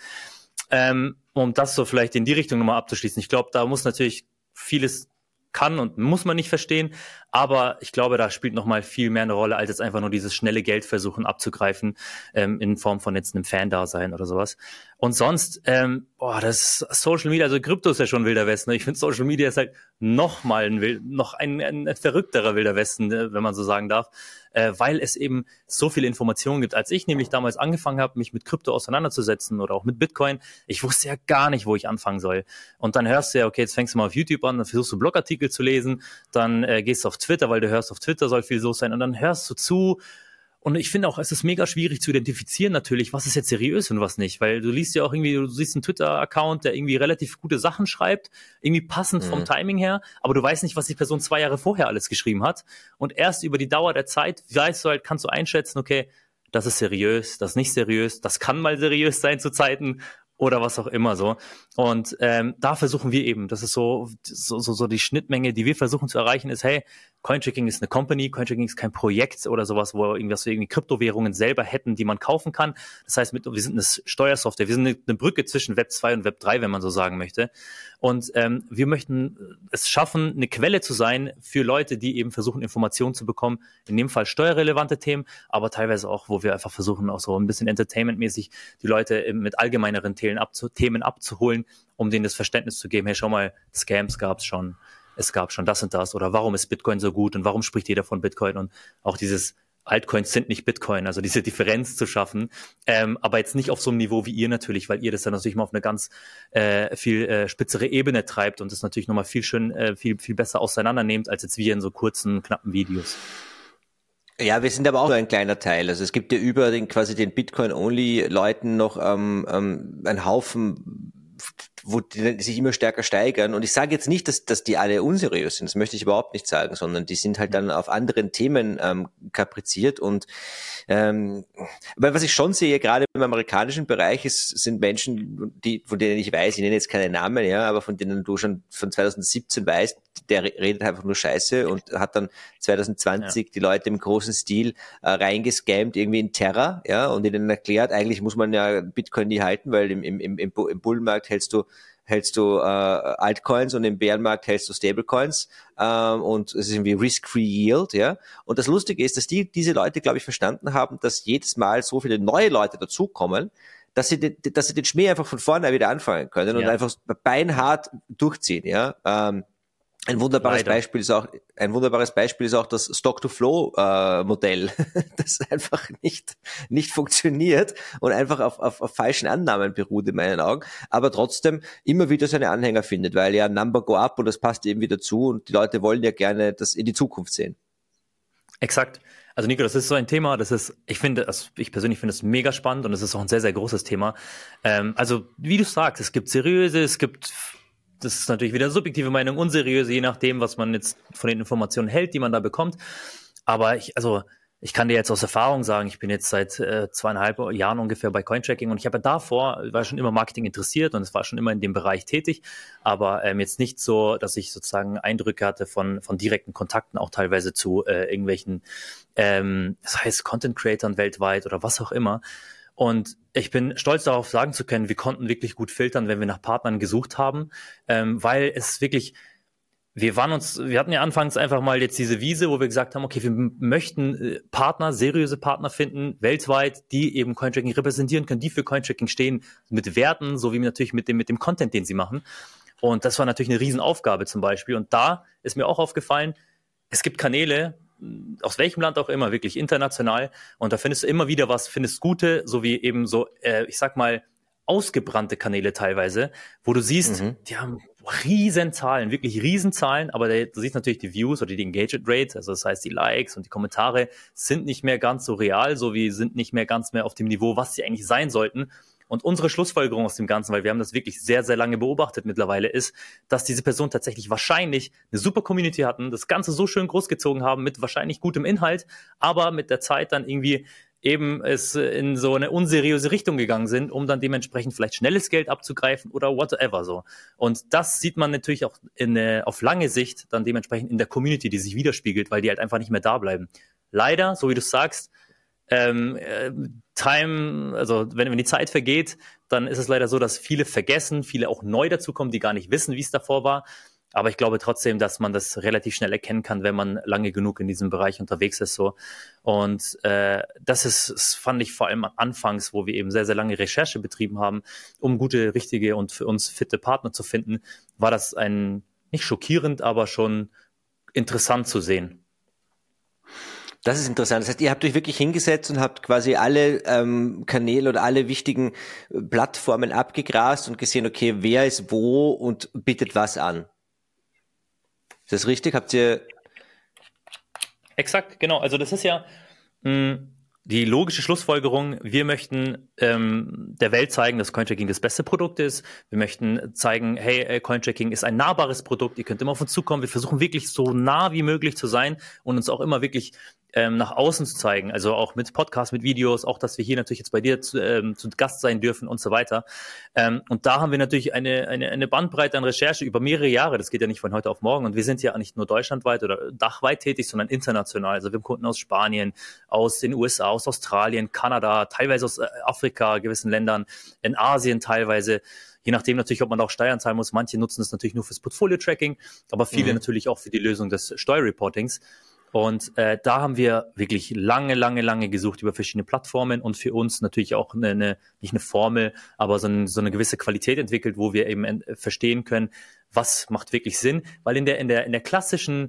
Um das so vielleicht in die Richtung nochmal abzuschließen. Ich glaube, da muss natürlich vieles kann und muss man nicht verstehen, aber ich glaube, da spielt nochmal viel mehr eine Rolle, als jetzt einfach nur dieses schnelle Geld versuchen abzugreifen, in Form von jetzt einem Fan-Dasein oder sowas. Und sonst, das Social Media, also Krypto ist ja schon Wilder Westen, ne? Ich finde Social Media ist halt noch ein verrückterer Wilder Westen, wenn man so sagen darf, weil es eben so viele Informationen gibt. Als ich nämlich damals angefangen habe, mich mit Krypto auseinanderzusetzen oder auch mit Bitcoin, ich wusste ja gar nicht, wo ich anfangen soll. Und dann hörst du ja, okay, jetzt fängst du mal auf YouTube an, dann versuchst du Blogartikel zu lesen, dann gehst du auf Twitter, weil du hörst, auf Twitter soll viel los sein und dann hörst du zu. Und ich finde auch, es ist mega schwierig zu identifizieren natürlich, was ist jetzt seriös und was nicht, weil du liest ja auch irgendwie, du siehst einen Twitter-Account, der irgendwie relativ gute Sachen schreibt, irgendwie passend vom Timing her, aber du weißt nicht, was die Person 2 Jahre vorher alles geschrieben hat und erst über die Dauer der Zeit kannst du einschätzen, okay, das ist seriös, das ist nicht seriös, das kann mal seriös sein zu Zeiten oder was auch immer so. Und da versuchen wir eben, das ist so die Schnittmenge, die wir versuchen zu erreichen, ist, hey, Coinchecking ist eine Company, Coinchecking ist kein Projekt oder sowas, wo wir irgendwie Kryptowährungen selber hätten, die man kaufen kann. Das heißt, wir sind eine Steuersoftware, wir sind eine Brücke zwischen Web 2 und Web 3, wenn man so sagen möchte. Und wir möchten es schaffen, eine Quelle zu sein für Leute, die eben versuchen, Informationen zu bekommen, in dem Fall steuerrelevante Themen, aber teilweise auch, wo wir einfach versuchen, auch so ein bisschen entertainmentmäßig die Leute mit allgemeineren Themen abzuholen, um denen das Verständnis zu geben, hey, schau mal, Scams gab's schon. Es gab schon das und das oder warum ist Bitcoin so gut und warum spricht jeder von Bitcoin und auch dieses Altcoins sind nicht Bitcoin, also diese Differenz zu schaffen, aber jetzt nicht auf so einem Niveau wie ihr natürlich, weil ihr das dann natürlich mal auf eine ganz viel spitzere Ebene treibt und das natürlich nochmal viel besser auseinandernehmt, als jetzt wir in so kurzen, knappen Videos. Ja, wir sind aber auch nur ein kleiner Teil. Also es gibt ja über den Bitcoin-Only-Leuten noch einen Haufen, wo die sich immer stärker steigern. Und ich sage jetzt nicht, dass die alle unseriös sind. Das möchte ich überhaupt nicht sagen, sondern die sind halt dann auf anderen Themen kapriziert. Und weil was ich schon sehe, gerade im amerikanischen Bereich, sind Menschen, von denen ich weiß, ich nenne jetzt keine Namen, ja, aber von denen du schon von 2017 weißt, der redet einfach nur Scheiße und hat dann 2020 die Leute im großen Stil reingescammt, irgendwie in Terra, ja, und ihnen erklärt, eigentlich muss man ja Bitcoin nie halten, weil im Bullenmarkt hältst du Altcoins und im Bärenmarkt hältst du Stablecoins und es ist irgendwie Risk-Free Yield, ja. Und das Lustige ist, dass diese Leute, glaube ich, verstanden haben, dass jedes Mal so viele neue Leute dazukommen, dass sie den Schmäh einfach von vorne wieder anfangen können und einfach beinhart durchziehen, ja. Ein wunderbares Beispiel ist auch das Stock-to-Flow-Modell, das einfach nicht funktioniert und einfach auf falschen Annahmen beruht in meinen Augen, aber trotzdem immer wieder seine Anhänger findet, weil ja Number go up und das passt eben wieder zu und die Leute wollen ja gerne das in die Zukunft sehen. Exakt. Also Nico, das ist so ein Thema, ich persönlich finde es mega spannend und es ist auch ein sehr, sehr großes Thema. Also wie du sagst, es gibt seriöse, das ist natürlich wieder subjektive Meinung, unseriöse, je nachdem, was man jetzt von den Informationen hält, die man da bekommt. Aber ich kann dir jetzt aus Erfahrung sagen, ich bin jetzt seit 2,5 Jahren ungefähr bei Cointracking und ich habe ja war schon immer Marketing interessiert und es war schon immer in dem Bereich tätig, aber jetzt nicht so, dass ich sozusagen Eindrücke hatte von direkten Kontakten, auch teilweise zu irgendwelchen, das heißt Content-Creatern weltweit oder was auch immer. Und ich bin stolz darauf, sagen zu können, wir konnten wirklich gut filtern, wenn wir nach Partnern gesucht haben, weil es wirklich, wir hatten ja anfangs einfach mal jetzt diese Wiese, wo wir gesagt haben, okay, wir möchten seriöse Partner finden, weltweit, die eben Cointracking repräsentieren können, die für Cointracking stehen, mit Werten, sowie natürlich mit dem Content, den sie machen. Und das war natürlich eine Riesenaufgabe zum Beispiel. Und da ist mir auch aufgefallen, es gibt Kanäle, aus welchem Land auch immer, wirklich international. Und da findest du immer wieder findest gute, sowie eben so, ich sag mal, ausgebrannte Kanäle teilweise, wo du siehst, die haben Riesenzahlen, wirklich Riesenzahlen, aber du siehst natürlich die Views oder die Engagement Rate, also das heißt die Likes und die Kommentare sind nicht mehr ganz so real, sowie sind nicht mehr ganz mehr auf dem Niveau, was sie eigentlich sein sollten. Und unsere Schlussfolgerung aus dem Ganzen, weil wir haben das wirklich sehr, sehr lange beobachtet mittlerweile, ist, dass diese Personen tatsächlich wahrscheinlich eine super Community hatten, das Ganze so schön großgezogen haben mit wahrscheinlich gutem Inhalt, aber mit der Zeit dann irgendwie eben es in so eine unseriöse Richtung gegangen sind, um dann dementsprechend vielleicht schnelles Geld abzugreifen oder whatever so. Und das sieht man natürlich auch auf lange Sicht dann dementsprechend in der Community, die sich widerspiegelt, weil die halt einfach nicht mehr da bleiben. Leider, so wie du sagst, also wenn die Zeit vergeht, dann ist es leider so, dass viele vergessen, viele auch neu dazukommen, die gar nicht wissen, wie es davor war. Aber ich glaube trotzdem, dass man das relativ schnell erkennen kann, wenn man lange genug in diesem Bereich unterwegs ist. So. Und das fand ich vor allem anfangs, wo wir eben sehr, sehr lange Recherche betrieben haben, um gute, richtige und für uns fitte Partner zu finden, war das nicht schockierend, aber schon interessant zu sehen. Das ist interessant. Das heißt, ihr habt euch wirklich hingesetzt und habt quasi alle Kanäle oder alle wichtigen Plattformen abgegrast und gesehen, okay, wer ist wo und bietet was an. Ist das richtig? Habt ihr... Exakt, genau. Also das ist ja die logische Schlussfolgerung. Wir möchten der Welt zeigen, dass Cointracking das beste Produkt ist. Wir möchten zeigen, hey, Cointracking ist ein nahbares Produkt. Ihr könnt immer auf uns zukommen. Wir versuchen wirklich so nah wie möglich zu sein und uns auch immer wirklich nach außen zu zeigen, also auch mit Podcasts, mit Videos, auch, dass wir hier natürlich jetzt bei dir zu Gast sein dürfen und so weiter. Und da haben wir natürlich eine Bandbreite an Recherche über mehrere Jahre, das geht ja nicht von heute auf morgen und wir sind ja nicht nur deutschlandweit oder dachweit tätig, sondern international, also wir haben Kunden aus Spanien, aus den USA, aus Australien, Kanada, teilweise aus Afrika, gewissen Ländern, in Asien teilweise, je nachdem natürlich, ob man auch Steuern zahlen muss, manche nutzen das natürlich nur fürs Portfolio-Tracking, aber viele natürlich auch für die Lösung des Steuerreportings. Und da haben wir wirklich lange gesucht über verschiedene Plattformen und für uns natürlich auch nicht eine Formel, aber so eine gewisse Qualität entwickelt, wo wir eben verstehen können, was macht wirklich Sinn. Weil in der klassischen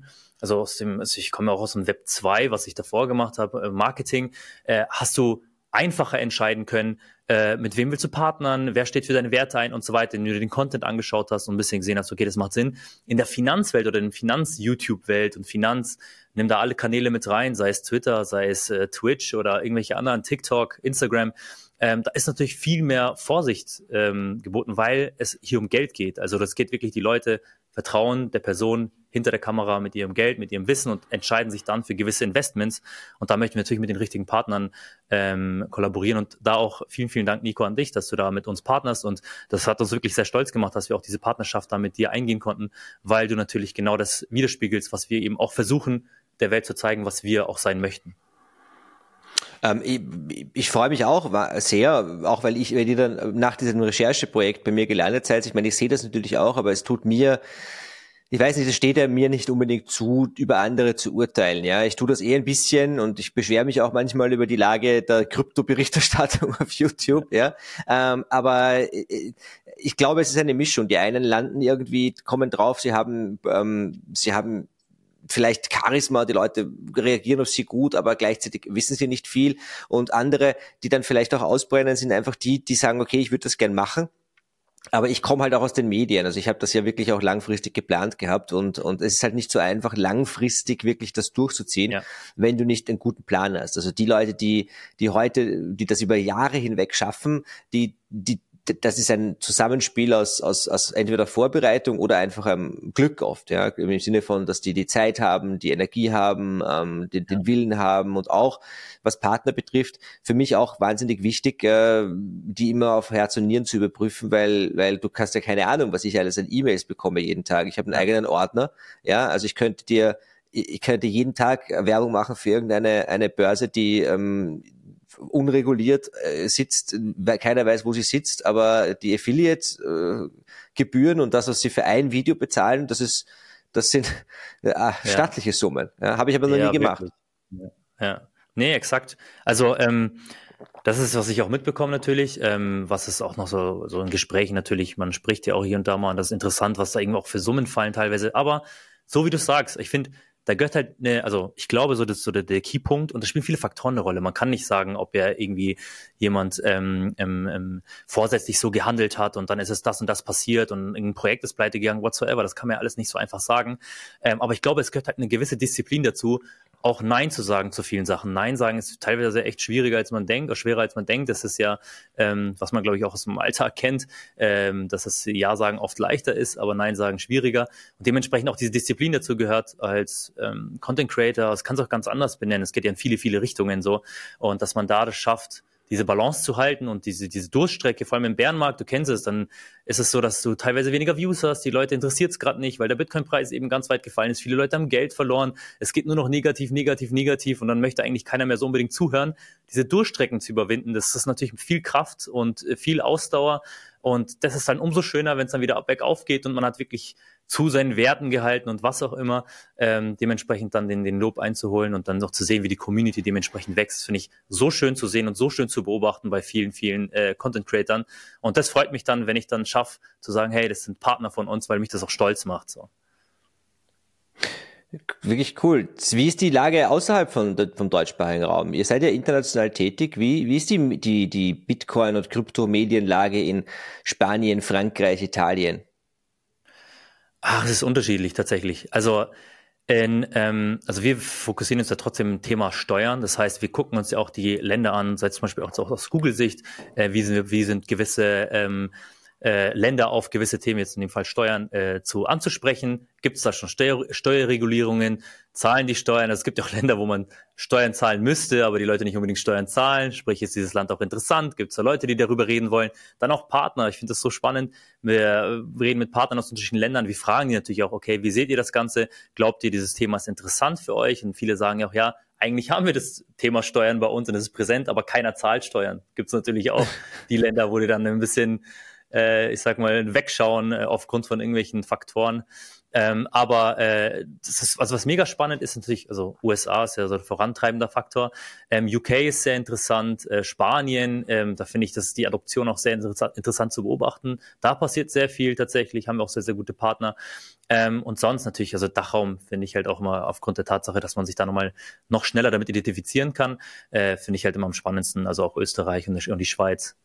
also ich komme auch aus dem Web 2, was ich davor gemacht habe, Marketing, hast du einfacher entscheiden können, mit wem willst du partnern, wer steht für deine Werte ein und so weiter, wenn du dir den Content angeschaut hast und ein bisschen gesehen hast, okay, das macht Sinn. In der Finanzwelt oder in der Finanz-YouTube-Welt und nimm da alle Kanäle mit rein, sei es Twitter, sei es Twitch oder irgendwelche anderen, TikTok, Instagram, da ist natürlich viel mehr Vorsicht geboten, weil es hier um Geld geht. Also das geht wirklich, die Leute vertrauen der Person hinter der Kamera mit ihrem Geld, mit ihrem Wissen und entscheiden sich dann für gewisse Investments. Und da möchten wir natürlich mit den richtigen Partnern kollaborieren. Und da auch vielen, vielen Dank, Nico, an dich, dass du da mit uns partnerst. Und das hat uns wirklich sehr stolz gemacht, dass wir auch diese Partnerschaft da mit dir eingehen konnten, weil du natürlich genau das widerspiegelst, was wir eben auch versuchen, der Welt zu zeigen, was wir auch sein möchten. Ich freue mich auch sehr, auch weil wenn ihr dann nach diesem Rechercheprojekt bei mir gelandet seid, ich meine, ich sehe das natürlich auch, aber es tut mir, ich weiß nicht, es steht ja mir nicht unbedingt zu, über andere zu urteilen, ja. Ich tue das ein bisschen und ich beschwere mich auch manchmal über die Lage der Krypto-Berichterstattung auf YouTube, ja. Aber ich glaube, es ist eine Mischung. Die einen landen irgendwie, kommen drauf, sie haben vielleicht Charisma, die Leute reagieren auf sie gut, aber gleichzeitig wissen sie nicht viel. Und andere, die dann vielleicht auch ausbrennen, sind einfach die sagen, okay, ich würde das gern machen. Aber ich komme halt auch aus den Medien. Also ich habe das ja wirklich auch langfristig geplant gehabt und es ist halt nicht so einfach, langfristig wirklich das durchzuziehen, wenn du nicht einen guten Plan hast. Also die Leute, die das über Jahre hinweg schaffen, das ist ein Zusammenspiel aus entweder Vorbereitung oder einfach Glück oft, ja, im Sinne von, dass die Zeit haben, die Energie haben, den Willen haben und auch, was Partner betrifft, für mich auch wahnsinnig wichtig, die immer auf Herz und Nieren zu überprüfen, weil du kannst ja keine Ahnung, was ich alles an E-Mails bekomme jeden Tag. Ich habe einen eigenen Ordner, ja, also ich könnte jeden Tag Werbung machen für irgendeine Börse, die unreguliert sitzt, weil keiner weiß, wo sie sitzt, aber die Affiliate-Gebühren und das, was sie für ein Video bezahlen, das sind stattliche Summen. Ja, habe ich aber noch nie gemacht. Ja. Nee, exakt. Also das ist, was ich auch mitbekomme natürlich, was ist auch noch so in Gesprächen natürlich, man spricht ja auch hier und da mal und das ist interessant, was da irgendwie auch für Summen fallen teilweise, aber so wie du sagst, ich finde, da gehört halt also ich glaube, das ist so der Keypunkt und da spielen viele Faktoren eine Rolle. Man kann nicht sagen, ob ja irgendwie jemand vorsätzlich so gehandelt hat und dann ist es das und das passiert und ein Projekt ist pleite gegangen, whatsoever. Das kann man ja alles nicht so einfach sagen. Aber ich glaube, es gehört halt eine gewisse Disziplin dazu, auch Nein zu sagen zu vielen Sachen. Nein sagen ist teilweise echt schwieriger, als man denkt, oder schwerer, als man denkt. Das ist ja, was man, glaube ich, auch aus dem Alltag kennt, dass das Ja sagen oft leichter ist, aber Nein sagen schwieriger. Und dementsprechend auch diese Disziplin dazu gehört als Content Creator. Das kann es auch ganz anders benennen. Es geht ja in viele, viele Richtungen so. Und dass man da das schafft, diese Balance zu halten und diese Durststrecke, vor allem im Bärenmarkt, du kennst es, dann ist es so, dass du teilweise weniger Views hast, die Leute interessiert es gerade nicht, weil der Bitcoin-Preis eben ganz weit gefallen ist, viele Leute haben Geld verloren, es geht nur noch negativ und dann möchte eigentlich keiner mehr so unbedingt zuhören. Diese Durststrecken zu überwinden, das ist natürlich viel Kraft und viel Ausdauer und das ist dann umso schöner, wenn es dann wieder bergauf geht und man hat wirklich zu seinen Werten gehalten und was auch immer, dementsprechend dann den Lob einzuholen und dann noch zu sehen, wie die Community dementsprechend wächst, finde ich so schön zu sehen und so schön zu beobachten bei vielen, vielen Content-Creatern. Und das freut mich dann, wenn ich dann schaffe, zu sagen, hey, das sind Partner von uns, weil mich das auch stolz macht. So. Wirklich cool. Wie ist die Lage außerhalb vom deutschsprachigen Raum? Ihr seid ja international tätig. Wie ist die Bitcoin- und Kryptomedienlage in Spanien, Frankreich, Italien? Es ist unterschiedlich tatsächlich. Also wir fokussieren uns ja trotzdem im Thema Steuern. Das heißt, wir gucken uns ja auch die Länder an, sei zum Beispiel auch aus Google-Sicht, wie sind gewisse Länder auf gewisse Themen, jetzt in dem Fall Steuern, anzusprechen. Gibt es da schon Steuerregulierungen? Zahlen die Steuern? Es gibt ja auch Länder, wo man Steuern zahlen müsste, aber die Leute nicht unbedingt Steuern zahlen. Sprich, ist dieses Land auch interessant? Gibt es da Leute, die darüber reden wollen? Dann auch Partner. Ich finde das so spannend. Wir reden mit Partnern aus unterschiedlichen Ländern. Wir fragen die natürlich auch, okay, wie seht ihr das Ganze? Glaubt ihr, dieses Thema ist interessant für euch? Und viele sagen auch, ja, eigentlich haben wir das Thema Steuern bei uns und es ist präsent, aber keiner zahlt Steuern. Gibt es natürlich auch die Länder, wo die dann ein bisschen wegschauen aufgrund von irgendwelchen Faktoren. Aber das ist, also was mega spannend ist natürlich, also USA ist ja so ein vorantreibender Faktor. UK ist sehr interessant, Spanien, da finde ich, dass die Adoption auch sehr interessant zu beobachten. Da passiert sehr viel tatsächlich, haben wir auch sehr, sehr gute Partner. Und sonst natürlich, also Dachraum finde ich halt auch immer aufgrund der Tatsache, dass man sich da noch schneller damit identifizieren kann, finde ich halt immer am spannendsten, also auch Österreich und die Schweiz.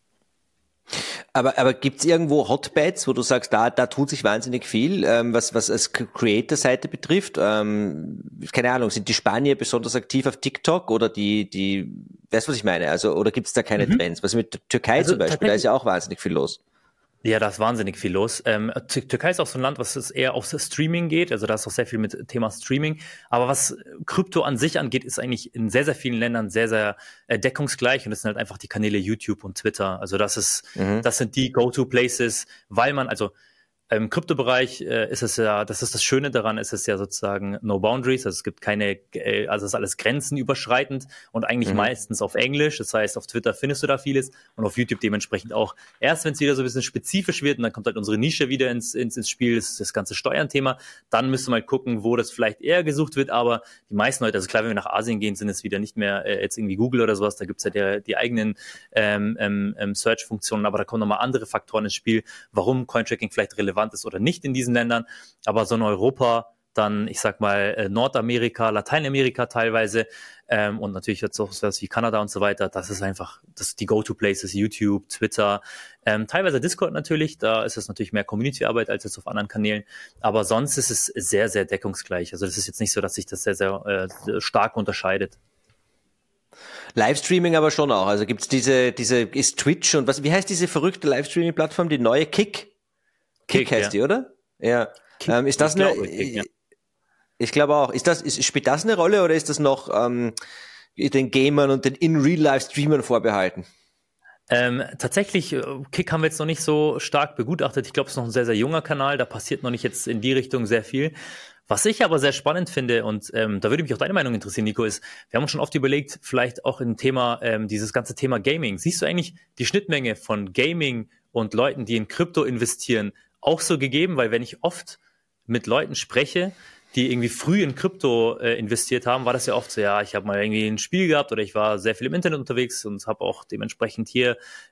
Aber gibt's irgendwo Hotbeds, wo du sagst, da tut sich wahnsinnig viel, was als Creator-Seite betrifft? Keine Ahnung, sind die Spanier besonders aktiv auf TikTok oder weißt du, was ich meine? Also, oder gibt's da keine Trends? Was mit der Türkei Also zum Beispiel, da ist ja auch wahnsinnig viel los. Ja, da ist wahnsinnig viel los. Türkei ist auch so ein Land, was es eher aufs Streaming geht. Also da ist auch sehr viel mit Thema Streaming. Aber was Krypto an sich angeht, ist eigentlich in sehr, sehr vielen Ländern sehr, sehr deckungsgleich. Und das sind halt einfach die Kanäle YouTube und Twitter. Also das sind die Go-To-Places, weil man, also im Kryptobereich ist es ja, das ist das Schöne daran, ist es ja sozusagen no boundaries, also es gibt keine, also es ist alles grenzenüberschreitend und eigentlich meistens auf Englisch, das heißt auf Twitter findest du da vieles und auf YouTube dementsprechend auch. Erst wenn es wieder so ein bisschen spezifisch wird und dann kommt halt unsere Nische wieder ins Spiel, das ganze Steuernthema, dann müssen wir mal gucken, wo das vielleicht eher gesucht wird, aber die meisten Leute, also klar, wenn wir nach Asien gehen, sind es wieder nicht mehr jetzt irgendwie Google oder sowas, da gibt's ja die eigenen Search-Funktionen, aber da kommen nochmal andere Faktoren ins Spiel, warum Cointracking vielleicht relevant ist oder nicht in diesen Ländern, aber so in Europa, dann, ich sag mal, Nordamerika, Lateinamerika teilweise und natürlich jetzt auch sowas wie Kanada und so weiter, das ist einfach, das die Go-To-Places, YouTube, Twitter, teilweise Discord natürlich, da ist es natürlich mehr Community-Arbeit als jetzt auf anderen Kanälen, aber sonst ist es sehr, sehr deckungsgleich, also das ist jetzt nicht so, dass sich das sehr, sehr stark unterscheidet. Livestreaming aber schon auch, also gibt's ist Twitch und wie heißt diese verrückte Livestreaming-Plattform, die neue Kick heißt die, oder? Ja. Kick, ist das ja. Ich glaube auch. Spielt das eine Rolle oder ist das noch den Gamern und den In-Real-Life-Streamern vorbehalten? Tatsächlich, Kick haben wir jetzt noch nicht so stark begutachtet. Ich glaube, es ist noch ein sehr, sehr junger Kanal. Da passiert noch nicht jetzt in die Richtung sehr viel. Was ich aber sehr spannend finde, und da würde mich auch deine Meinung interessieren, Nico, ist, wir haben uns schon oft überlegt, vielleicht auch im Thema, dieses ganze Thema Gaming. Siehst du eigentlich die Schnittmenge von Gaming und Leuten, die in Krypto investieren, auch so gegeben? Weil wenn ich oft mit Leuten spreche, die irgendwie früh in Krypto investiert haben, war das ja oft so, ja, ich habe mal irgendwie ein Spiel gehabt oder ich war sehr viel im Internet unterwegs und habe auch dementsprechend hier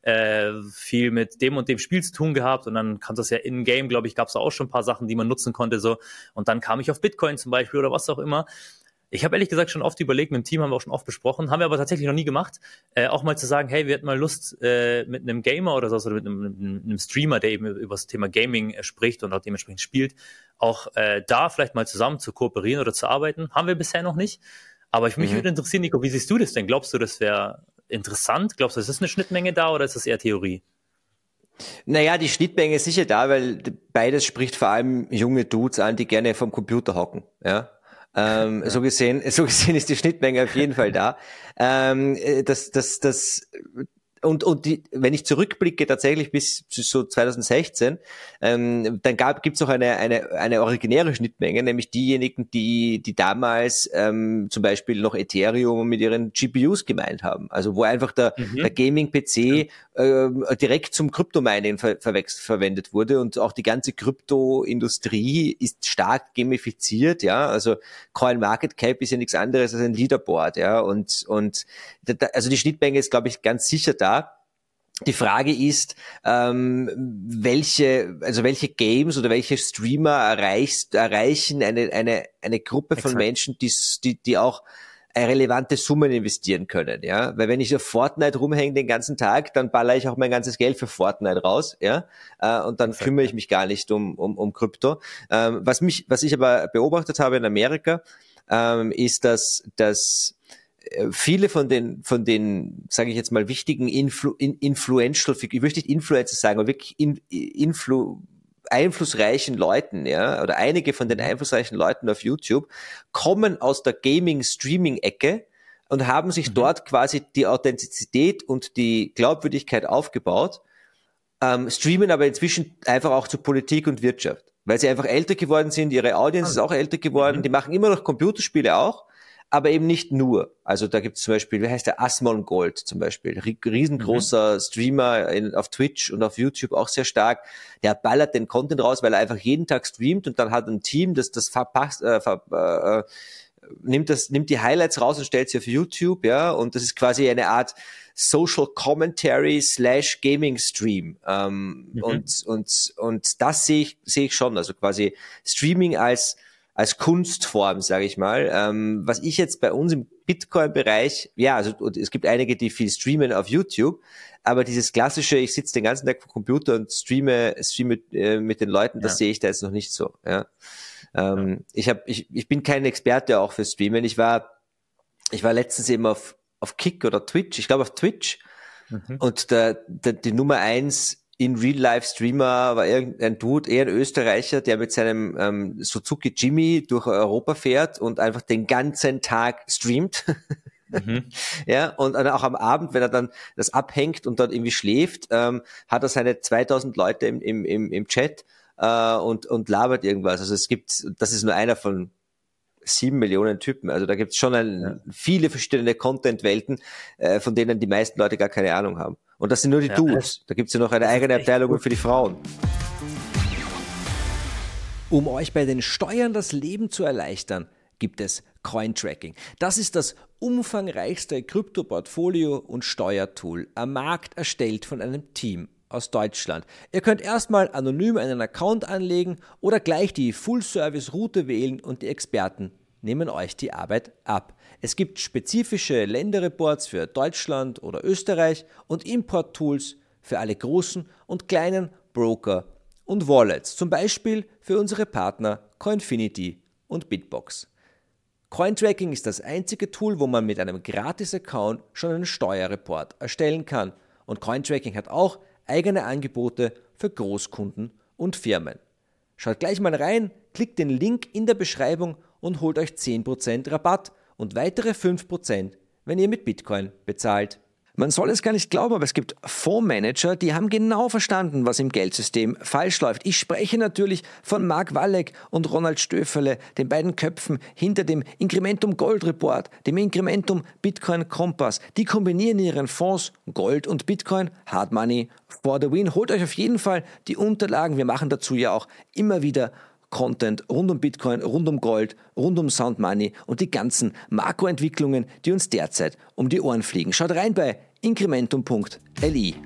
viel mit dem und dem Spiel zu tun gehabt und dann kam das ja in-game, glaube ich, gab es auch schon ein paar Sachen, die man nutzen konnte so und dann kam ich auf Bitcoin zum Beispiel oder was auch immer. Ich habe ehrlich gesagt schon oft überlegt, mit dem Team haben wir auch schon oft besprochen, haben wir aber tatsächlich noch nie gemacht, auch mal zu sagen, hey, wir hätten mal Lust mit einem Gamer oder so, oder mit einem Streamer, der eben über das Thema Gaming spricht und auch dementsprechend spielt, auch da vielleicht mal zusammen zu kooperieren oder zu arbeiten. Haben wir bisher noch nicht. Aber mich würde interessieren, Nico, wie siehst du das denn? Glaubst du, das wäre interessant? Glaubst du, ist das eine Schnittmenge da oder ist das eher Theorie? Naja, die Schnittmenge ist sicher da, weil beides spricht vor allem junge Dudes an, die gerne vom Computer hocken, ja. So gesehen ist die Schnittmenge auf jeden Fall da. Wenn ich zurückblicke tatsächlich bis so 2016, dann gibt's auch eine originäre Schnittmenge, nämlich diejenigen, die damals zum Beispiel noch Ethereum mit ihren GPUs gemeint haben. Also wo einfach der Gaming-PC direkt zum Kryptomining verwendet wurde und auch die ganze Krypto-Industrie ist stark gamifiziert, ja. Also CoinMarketCap ist ja nichts anderes als ein Leaderboard, ja. Also die Schnittmenge ist, glaube ich, ganz sicher da. Die Frage ist, welche Games oder welche Streamer erreichen eine Gruppe von Menschen, die auch relevante Summen investieren können, ja, weil wenn ich auf Fortnite rumhänge den ganzen Tag, dann baller ich auch mein ganzes Geld für Fortnite raus, ja, und dann kümmere ich mich gar nicht um Krypto. Was ich aber beobachtet habe in Amerika, ist, dass viele von den, sage ich jetzt mal, wichtigen influential, ich möchte nicht Influencer sagen, aber wirklich einflussreichen Leuten, ja, oder einige von den einflussreichen Leuten auf YouTube kommen aus der Gaming-Streaming-Ecke und haben sich dort quasi die Authentizität und die Glaubwürdigkeit aufgebaut, streamen aber inzwischen einfach auch zu Politik und Wirtschaft, weil sie einfach älter geworden sind, ihre Audience ist auch älter geworden, die machen immer noch Computerspiele auch, aber eben nicht nur. Also da gibt es zum Beispiel, wie heißt der, Asmongold zum Beispiel, riesengroßer Streamer auf Twitch und auf YouTube auch sehr stark. Der ballert den Content raus, weil er einfach jeden Tag streamt und dann hat ein Team, das nimmt die Highlights raus und stellt sie auf YouTube, ja, und das ist quasi eine Art Social Commentary / Gaming Stream. Und das sehe ich schon, also quasi Streaming als Kunstform, sage ich mal. Was ich jetzt bei uns im Bitcoin-Bereich, ja, also es gibt einige, die viel streamen auf YouTube, aber dieses klassische, ich sitze den ganzen Tag vor Computer und streame mit den Leuten, das sehe ich da jetzt noch nicht so. Ja. Ich bin kein Experte auch für Streamen. Ich war letztens eben auf Kick oder Twitch, ich glaube auf Twitch, und die Nummer 1 in Real-Life-Streamer war irgendein Dude, eher ein Österreicher, der mit seinem Suzuki Jimmy durch Europa fährt und einfach den ganzen Tag streamt. Ja, und dann auch am Abend, wenn er dann das abhängt und dann irgendwie schläft, hat er seine 2000 Leute im Chat und labert irgendwas. Also das ist nur einer von 7 Millionen Typen. Also da gibt es schon viele verschiedene Content-Welten, von denen die meisten Leute gar keine Ahnung haben. Und das sind nur die Dudes. Da gibt es ja noch eine eigene Abteilung für die Frauen. Um euch bei den Steuern das Leben zu erleichtern, gibt es Cointracking. Das ist das umfangreichste Krypto-Portfolio- und Steuertool am Markt, erstellt von einem Team aus Deutschland. Ihr könnt erstmal anonym einen Account anlegen oder gleich die Full-Service-Route wählen und die Experten nehmen euch die Arbeit ab. Es gibt spezifische Länderreports für Deutschland oder Österreich und Import-Tools für alle großen und kleinen Broker und Wallets, zum Beispiel für unsere Partner Coinfinity und Bitbox. Cointracking ist das einzige Tool, wo man mit einem Gratis-Account schon einen Steuerreport erstellen kann. Und Cointracking hat auch eigene Angebote für Großkunden und Firmen. Schaut gleich mal rein, klickt den Link in der Beschreibung und holt euch 10% Rabatt und weitere 5%, wenn ihr mit Bitcoin bezahlt. Man soll es gar nicht glauben, aber es gibt Fondsmanager, die haben genau verstanden, was im Geldsystem falsch läuft. Ich spreche natürlich von Mark Walleck und Ronald Stöferle, den beiden Köpfen hinter dem Incrementum Gold Report, dem Incrementum Bitcoin Kompass. Die kombinieren ihren Fonds Gold und Bitcoin, Hard Money for the Win. Holt euch auf jeden Fall die Unterlagen. Wir machen dazu ja auch immer wieder Content rund um Bitcoin, rund um Gold, rund um Sound Money und die ganzen Makroentwicklungen, die uns derzeit um die Ohren fliegen. Schaut rein bei incrementum.li.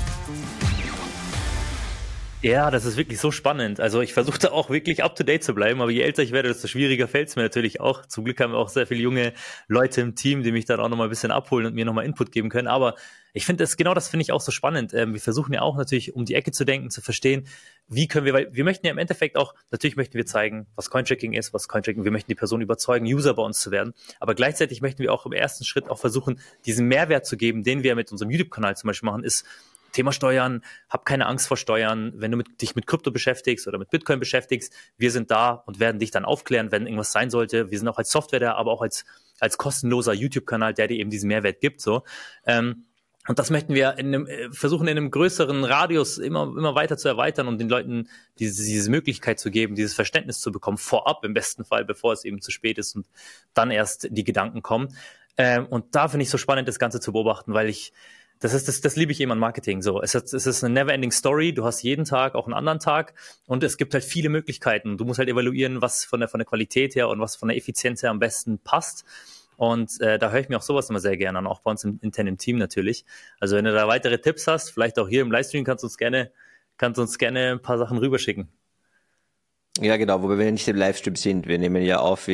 Ja, das ist wirklich so spannend. Also ich versuche da auch wirklich up-to-date zu bleiben, aber je älter ich werde, desto schwieriger fällt es mir natürlich auch. Zum Glück haben wir auch sehr viele junge Leute im Team, die mich dann auch nochmal ein bisschen abholen und mir nochmal Input geben können. Aber ich finde das finde ich auch so spannend. Wir versuchen ja auch natürlich um die Ecke zu denken, zu verstehen, wie können wir, weil wir möchten ja im Endeffekt auch, natürlich möchten wir zeigen, was Cointracking ist, wir möchten die Person überzeugen, User bei uns zu werden. Aber gleichzeitig möchten wir auch im ersten Schritt auch versuchen, diesen Mehrwert zu geben, den wir mit unserem YouTube-Kanal zum Beispiel machen, ist Thema Steuern, hab keine Angst vor Steuern, wenn du dich mit Krypto beschäftigst oder mit Bitcoin beschäftigst, wir sind da und werden dich dann aufklären, wenn irgendwas sein sollte. Wir sind auch als Software da, aber auch als kostenloser YouTube-Kanal, der dir eben diesen Mehrwert gibt. So. Und das möchten wir versuchen in einem größeren Radius immer weiter zu erweitern und den Leuten diese Möglichkeit zu geben, dieses Verständnis zu bekommen, vorab im besten Fall, bevor es eben zu spät ist und dann erst die Gedanken kommen. Und da finde ich so spannend, das Ganze zu beobachten, weil das liebe ich eben an Marketing. So, es ist eine never-ending Story. Du hast jeden Tag auch einen anderen Tag und es gibt halt viele Möglichkeiten. Du musst halt evaluieren, was von der Qualität her und was von der Effizienz her am besten passt. Und da höre ich mir auch sowas immer sehr gerne an, auch bei uns im internen Team natürlich. Also wenn du da weitere Tipps hast, vielleicht auch hier im Livestream, kannst du uns gerne ein paar Sachen rüberschicken. Ja, genau, wobei wir nicht im Livestream sind. Wir nehmen ja auf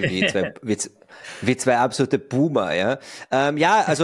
wie zwei absolute Boomer, ja. Also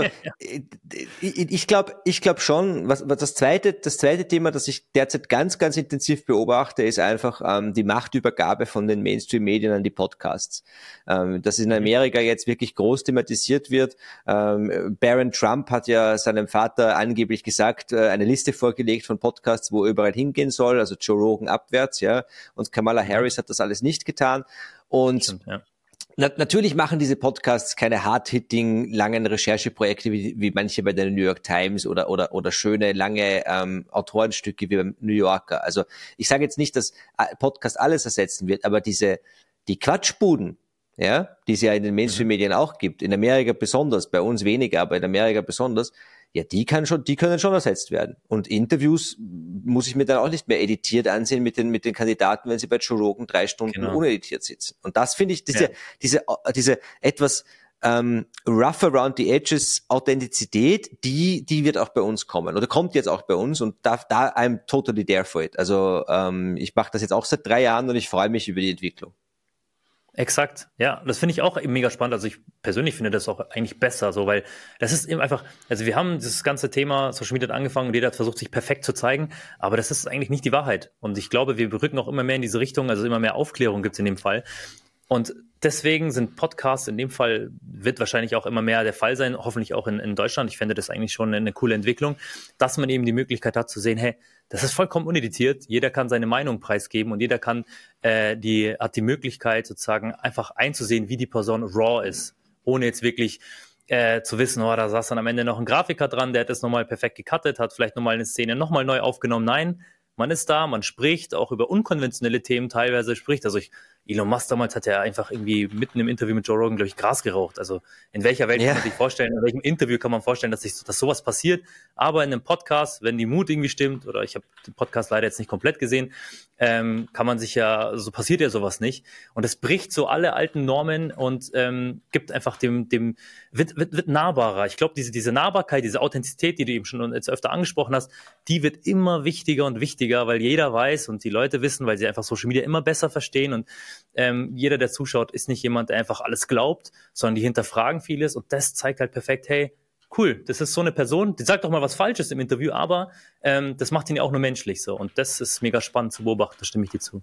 ich glaube schon, was das zweite Thema, das ich derzeit ganz, ganz intensiv beobachte, ist einfach die Machtübergabe von den Mainstream-Medien an die Podcasts. Das in Amerika jetzt wirklich groß thematisiert wird. Barron Trump hat ja seinem Vater angeblich gesagt, eine Liste vorgelegt von Podcasts, wo er überall hingehen soll, also Joe Rogan abwärts, ja. Und Kamala Harris hat das alles nicht getan. Und stimmt, ja. Natürlich machen diese Podcasts keine hard-hitting, langen Rechercheprojekte wie manche bei der New York Times oder schöne, lange Autorenstücke wie beim New Yorker. Also ich sage jetzt nicht, dass Podcast alles ersetzen wird, aber die Quatschbuden, ja, die es ja in den Mainstream-Medien auch gibt, in Amerika besonders, bei uns weniger, aber in Amerika besonders, ja, die können schon ersetzt werden. Und Interviews muss ich mir dann auch nicht mehr editiert ansehen mit den Kandidaten, wenn sie bei Joe Rogan 3 Stunden uneditiert sitzen. Und das finde ich, diese etwas rough around the edges Authentizität, die wird auch bei uns kommen oder kommt jetzt auch bei uns und da I'm totally there for it. Also ich mache das jetzt auch seit 3 Jahren und ich freue mich über die Entwicklung. Exakt, ja, das finde ich auch mega spannend. Also ich persönlich finde das auch eigentlich besser, so, weil das ist eben einfach, also wir haben dieses ganze Thema Social Media angefangen und jeder hat versucht, sich perfekt zu zeigen, aber das ist eigentlich nicht die Wahrheit. Und ich glaube, wir rücken auch immer mehr in diese Richtung, also immer mehr Aufklärung gibt es in dem Fall. Und deswegen sind Podcasts in dem Fall, wird wahrscheinlich auch immer mehr der Fall sein, hoffentlich auch in Deutschland. Ich fände das eigentlich schon eine coole Entwicklung, dass man eben die Möglichkeit hat zu sehen, hey, das ist vollkommen uneditiert, jeder kann seine Meinung preisgeben und jeder hat die Möglichkeit sozusagen einfach einzusehen, wie die Person raw ist, ohne jetzt wirklich zu wissen, da saß dann am Ende noch ein Grafiker dran, der hat das nochmal perfekt gecuttet, hat vielleicht nochmal eine Szene nochmal neu aufgenommen. Nein, man ist da, man spricht auch über unkonventionelle Themen teilweise Elon Musk damals hat ja einfach irgendwie mitten im Interview mit Joe Rogan, glaube ich, Gras geraucht. Also in welcher Welt kann man sich vorstellen, in welchem Interview kann man vorstellen, dass sowas passiert? Aber in einem Podcast, wenn die Mut irgendwie stimmt, oder ich habe den Podcast leider jetzt nicht komplett gesehen, kann man sich so passiert ja sowas nicht. Und es bricht so alle alten Normen und gibt einfach wird nahbarer. Ich glaube, diese Nahbarkeit, diese Authentizität, die du eben schon jetzt öfter angesprochen hast, die wird immer wichtiger und wichtiger, weil jeder weiß und die Leute wissen, weil sie einfach Social Media immer besser verstehen und jeder, der zuschaut, ist nicht jemand, der einfach alles glaubt, sondern die hinterfragen vieles und das zeigt halt perfekt, hey, cool, das ist so eine Person, die sagt doch mal was Falsches im Interview, aber das macht ihn ja auch nur menschlich so und das ist mega spannend zu beobachten, da stimme ich dir zu.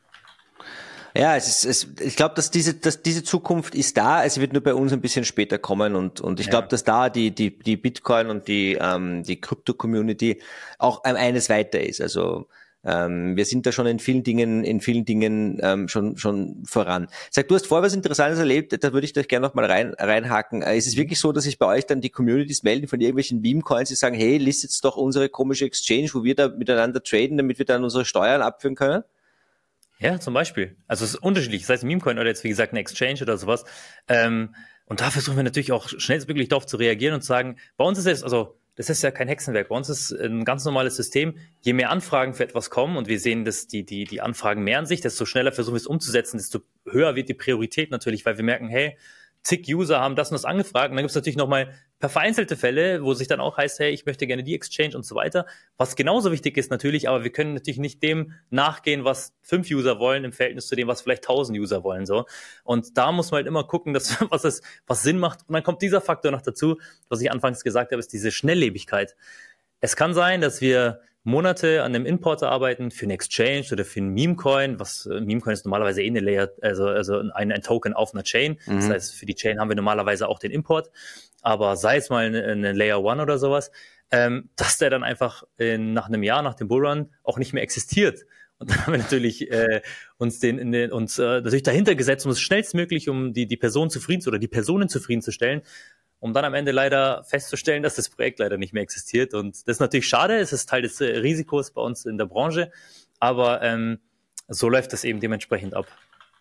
Ja, ich glaube, dass diese Zukunft ist da, es wird nur bei uns ein bisschen später kommen und ich glaube, dass da die Bitcoin und die Krypto-Community auch eines weiter ist, also wir sind da schon in vielen Dingen schon voran. Sag, du hast vorher was Interessantes erlebt, da würde ich gleich gerne noch mal reinhaken. Ist es wirklich so, dass sich bei euch dann die Communities melden von irgendwelchen Meme-Coins, die sagen, hey, listet doch unsere komische Exchange, wo wir da miteinander traden, damit wir dann unsere Steuern abführen können? Ja, zum Beispiel. Also es ist unterschiedlich, sei es ein Meme-Coin oder jetzt wie gesagt eine Exchange oder sowas. Und da versuchen wir natürlich auch schnellstmöglich darauf zu reagieren und zu sagen, bei uns ist es, also das ist ja kein Hexenwerk. Bei uns ist ein ganz normales System. Je mehr Anfragen für etwas kommen und wir sehen, dass die Anfragen mehren sich, desto schneller versuchen wir es umzusetzen, desto höher wird die Priorität natürlich, weil wir merken, hey, zig User haben das und das angefragt. Und dann gibt es natürlich nochmal vereinzelte Fälle, wo sich dann auch heißt, hey, ich möchte gerne die Exchange und so weiter. Was genauso wichtig ist natürlich, aber wir können natürlich nicht dem nachgehen, was 5 User wollen im Verhältnis zu dem, was vielleicht 1000 User wollen. So. Und da muss man halt immer gucken, dass was Sinn macht. Und dann kommt dieser Faktor noch dazu, was ich anfangs gesagt habe, ist diese Schnelllebigkeit. Es kann sein, dass wir Monate an einem Importer arbeiten für eine Exchange oder für einen Meme-Coin. Meme-Coin ist normalerweise eine Layer, also ein Token auf einer Chain. Das heißt, für die Chain haben wir normalerweise auch den Import. Aber sei es mal eine Layer 1 oder sowas, dass der dann einfach nach einem Jahr, nach dem Bullrun auch nicht mehr existiert. Und dann haben wir natürlich uns natürlich dahinter gesetzt, um es schnellstmöglich, um die Person die Personen zufriedenzustellen, um dann am Ende leider festzustellen, dass das Projekt leider nicht mehr existiert. Und das ist natürlich schade, es ist Teil des Risikos bei uns in der Branche, aber so läuft das eben dementsprechend ab.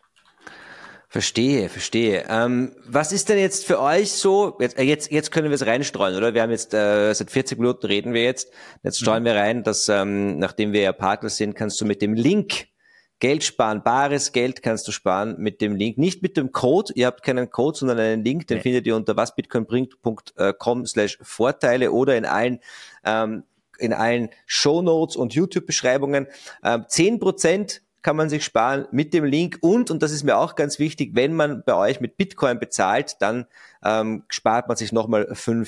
Verstehe. Was ist denn jetzt für euch so, jetzt können wir es reinstreuen, oder? Wir haben jetzt, seit 40 Minuten reden wir jetzt streuen wir rein, dass, nachdem wir ja Partner sind, kannst du mit dem Link Geld sparen, bares Geld kannst du sparen mit dem Link, nicht mit dem Code, ihr habt keinen Code, sondern einen Link, den findet ihr unter wasbitcoinbringt.com/Vorteile oder in allen Shownotes und YouTube-Beschreibungen. 10% kann man sich sparen mit dem Link und das ist mir auch ganz wichtig, wenn man bei euch mit Bitcoin bezahlt, dann spart man sich nochmal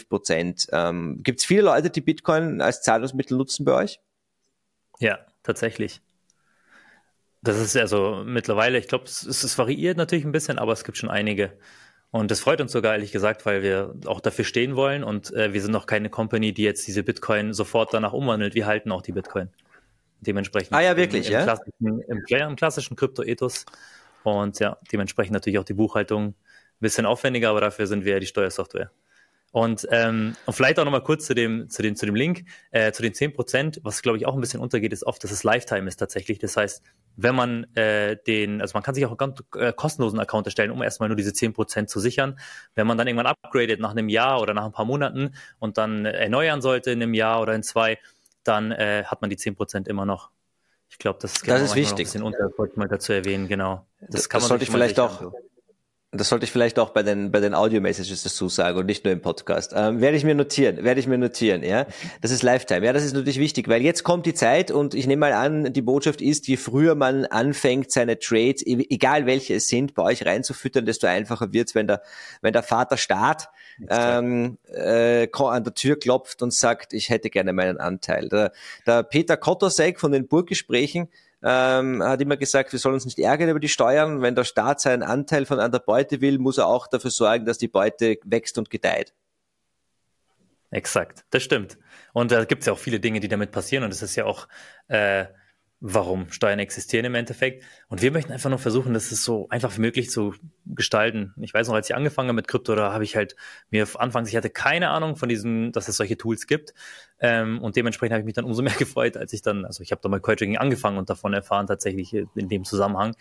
5%. Gibt es viele Leute, die Bitcoin als Zahlungsmittel nutzen bei euch? Ja, tatsächlich. Das ist also mittlerweile, ich glaube, es variiert natürlich ein bisschen, aber es gibt schon einige. Und das freut uns sogar, ehrlich gesagt, weil wir auch dafür stehen wollen und wir sind noch keine Company, die jetzt diese Bitcoin sofort danach umwandelt. Wir halten auch die Bitcoin. Dementsprechend. Ah ja, wirklich, im klassischen Krypto-Ethos. Und ja, dementsprechend natürlich auch die Buchhaltung ein bisschen aufwendiger, aber dafür sind wir ja die Steuersoftware. Und vielleicht auch nochmal kurz zu dem Link, zu den 10%, was glaube ich auch ein bisschen untergeht, ist oft, dass es Lifetime ist tatsächlich. Das heißt, wenn man also man kann sich auch einen ganz kostenlosen Account erstellen, um erstmal nur diese 10% zu sichern. Wenn man dann irgendwann upgradet nach einem Jahr oder nach ein paar Monaten und dann erneuern sollte in einem Jahr oder in 2, dann hat man die 10% immer noch. Ich glaube, das ist wichtig. Noch ein bisschen wollte ich mal dazu erwähnen, genau. Das sollte ich vielleicht auch. Das sollte ich vielleicht auch bei den Audio-Messages dazu sagen und nicht nur im Podcast. Werde ich mir notieren, ja. Das ist Lifetime. Ja, das ist natürlich wichtig, weil jetzt kommt die Zeit und ich nehme mal an, die Botschaft ist, je früher man anfängt, seine Trades, egal welche es sind, bei euch reinzufüttern, desto einfacher wird's, wenn der Vater Staat an der Tür klopft und sagt, ich hätte gerne meinen Anteil. Der Peter Kotosek von den Burggesprächen hat immer gesagt, wir sollen uns nicht ärgern über die Steuern. Wenn der Staat seinen Anteil an der Beute will, muss er auch dafür sorgen, dass die Beute wächst und gedeiht. Exakt, das stimmt. Und da gibt es ja auch viele Dinge, die damit passieren. Und das ist ja auch, warum Steuern existieren im Endeffekt. Und wir möchten einfach nur versuchen, das ist so einfach wie möglich zu gestalten. Ich weiß noch, als ich angefangen habe mit Krypto, da habe ich halt ich hatte keine Ahnung von dass es solche Tools gibt. Und dementsprechend habe ich mich dann umso mehr gefreut, ich habe da mal Cointracking angefangen und davon erfahren tatsächlich in dem Zusammenhang.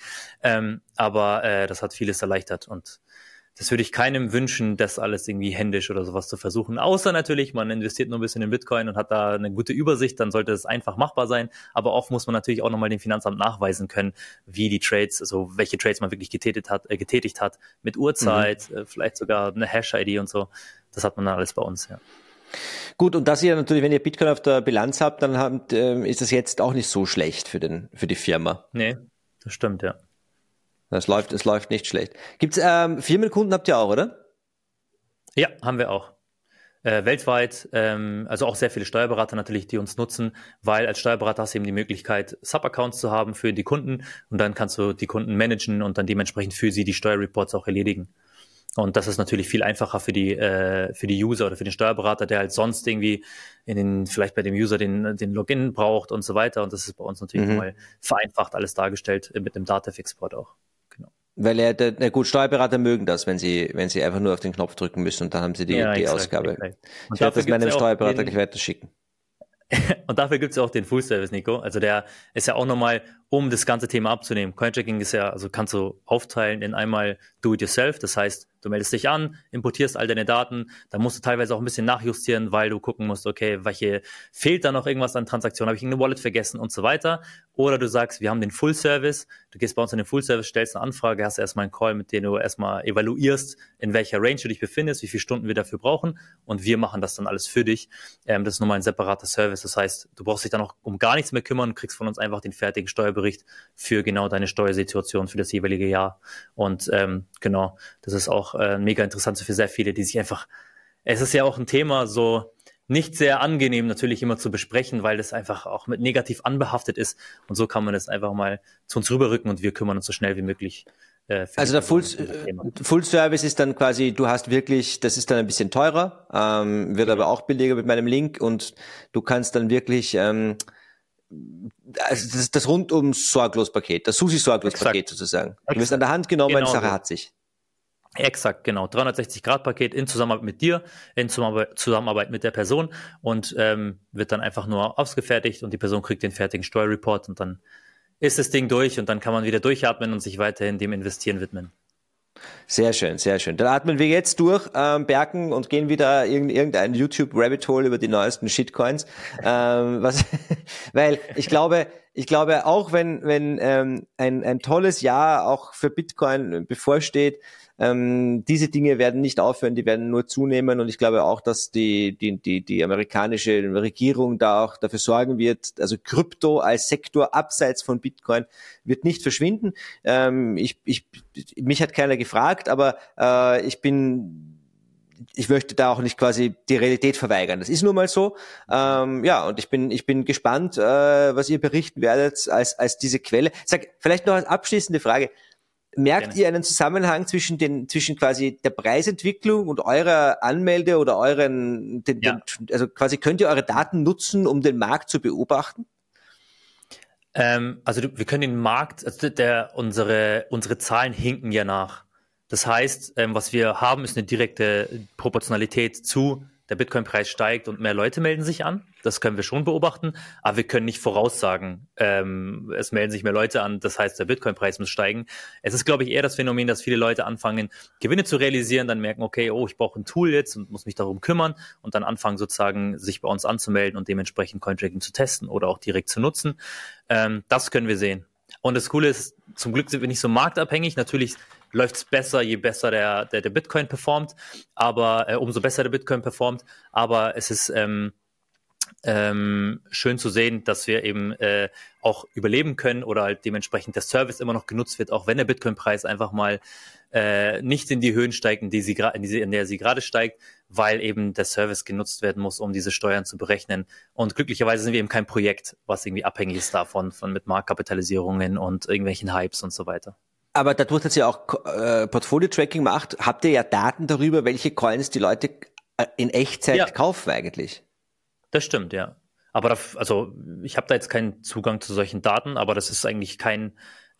Aber das hat vieles erleichtert und das würde ich keinem wünschen, das alles irgendwie händisch oder sowas zu versuchen. Außer natürlich, man investiert nur ein bisschen in Bitcoin und hat da eine gute Übersicht, dann sollte es einfach machbar sein. Aber oft muss man natürlich auch nochmal dem Finanzamt nachweisen können, wie die Trades, also welche Trades man wirklich getätigt hat mit Uhrzeit, vielleicht sogar eine Hash-ID und so. Das hat man dann alles bei uns, ja. Gut, und das ihr natürlich, wenn ihr Bitcoin auf der Bilanz habt, dann ist das jetzt auch nicht so schlecht für die Firma. Nee, das stimmt, ja. Es läuft nicht schlecht. Gibt's Firmenkunden habt ihr auch, oder? Ja, haben wir auch. Weltweit, also auch sehr viele Steuerberater natürlich, die uns nutzen, weil als Steuerberater hast du eben die Möglichkeit, Sub-Accounts zu haben für die Kunden und dann kannst du die Kunden managen und dann dementsprechend für sie die Steuerreports auch erledigen. Und das ist natürlich viel einfacher für die User oder für den Steuerberater, der halt sonst irgendwie vielleicht bei dem User den Login braucht und so weiter. Und das ist bei uns natürlich mal vereinfacht alles dargestellt mit dem Datev-Export auch. Weil Steuerberater mögen das, wenn sie einfach nur auf den Knopf drücken müssen und dann haben sie die Ausgabe. Exakt. Ich werde das meinem Steuerberater gleich weiterschicken. Und dafür gibt es ja auch den Full-Service, Nico. Also der ist ja auch nochmal, um das ganze Thema abzunehmen. Coinchecking ist ja, also kannst du aufteilen in einmal Do-it-yourself. Das heißt, du meldest dich an, importierst all deine Daten, dann musst du teilweise auch ein bisschen nachjustieren, weil du gucken musst, okay, fehlt da noch irgendwas an Transaktionen, habe ich irgendeine Wallet vergessen und so weiter. Oder du sagst, wir haben den Full-Service, du gehst bei uns in den Full-Service, stellst eine Anfrage, hast erstmal einen Call, mit dem du erstmal evaluierst, in welcher Range du dich befindest, wie viele Stunden wir dafür brauchen und wir machen das dann alles für dich. Das ist nochmal ein separater Service, das heißt, du brauchst dich dann auch um gar nichts mehr kümmern, kriegst von uns einfach den fertigen Steuerbericht für genau deine Steuersituation für das jeweilige Jahr und genau, das ist auch mega interessant für sehr viele, die sich einfach, es ist ja auch ein Thema so nicht sehr angenehm natürlich immer zu besprechen, weil das einfach auch mit negativ anbehaftet ist und so kann man das einfach mal zu uns rüberrücken und wir kümmern uns so schnell wie möglich. Also der Full Service ist dann quasi, du hast wirklich, das ist dann ein bisschen teurer, wird aber auch billiger mit meinem Link und du kannst dann wirklich also das rundum Sorglos-Paket, das Susi-Sorglos-Paket sozusagen. Du wirst an der Hand genommen, die Sache hat sich. Exakt, genau. 360-Grad-Paket in Zusammenarbeit mit dir, in Zusammenarbeit mit der Person und wird dann einfach nur ausgefertigt und die Person kriegt den fertigen Steuerreport und dann ist das Ding durch und dann kann man wieder durchatmen und sich weiterhin dem Investieren widmen. Sehr schön, sehr schön. Dann atmen wir jetzt durch, Berken, und gehen wieder irgendein YouTube-Rabbit-Hole über die neuesten Shitcoins. Weil ich glaube auch, wenn ein tolles Jahr auch für Bitcoin bevorsteht, diese Dinge werden nicht aufhören, die werden nur zunehmen und ich glaube auch, dass die amerikanische Regierung da auch dafür sorgen wird, also Krypto als Sektor abseits von Bitcoin wird nicht verschwinden. Mich hat keiner gefragt, aber ich möchte da auch nicht quasi die Realität verweigern. Das ist nun mal so. Und ich bin gespannt, was ihr berichten werdet als diese Quelle. Vielleicht noch als abschließende Frage. Merkt ihr einen Zusammenhang zwischen quasi der Preisentwicklung und eurer Anmelde oder also quasi könnt ihr eure Daten nutzen, um den Markt zu beobachten? Wir können den Markt, unsere Zahlen hinken ja nach. Das heißt, was wir haben, ist eine direkte Proportionalität zu, der Bitcoin-Preis steigt und mehr Leute melden sich an. Das können wir schon beobachten, aber wir können nicht voraussagen, es melden sich mehr Leute an, das heißt, der Bitcoin-Preis muss steigen. Es ist, glaube ich, eher das Phänomen, dass viele Leute anfangen, Gewinne zu realisieren, dann merken, okay, ich brauche ein Tool jetzt und muss mich darum kümmern und dann anfangen sozusagen, sich bei uns anzumelden und dementsprechend Cointracking zu testen oder auch direkt zu nutzen. Das können wir sehen. Und das Coole ist, zum Glück sind wir nicht so marktabhängig. Natürlich läuft es besser, je besser der Bitcoin performt, aber umso besser der Bitcoin performt. Aber es ist schön zu sehen, dass wir eben auch überleben können oder halt dementsprechend der Service immer noch genutzt wird, auch wenn der Bitcoin-Preis einfach mal nicht in die Höhen steigt, in der sie gerade steigt, weil eben der Service genutzt werden muss, um diese Steuern zu berechnen. Und glücklicherweise sind wir eben kein Projekt, was irgendwie abhängig ist davon, mit Marktkapitalisierungen und irgendwelchen Hypes und so weiter. Aber dadurch, dass ihr auch Portfolio-Tracking macht, habt ihr ja Daten darüber, welche Coins die Leute in Echtzeit kaufen eigentlich. Das stimmt, ja. Aber ich habe da jetzt keinen Zugang zu solchen Daten, aber das ist eigentlich kein,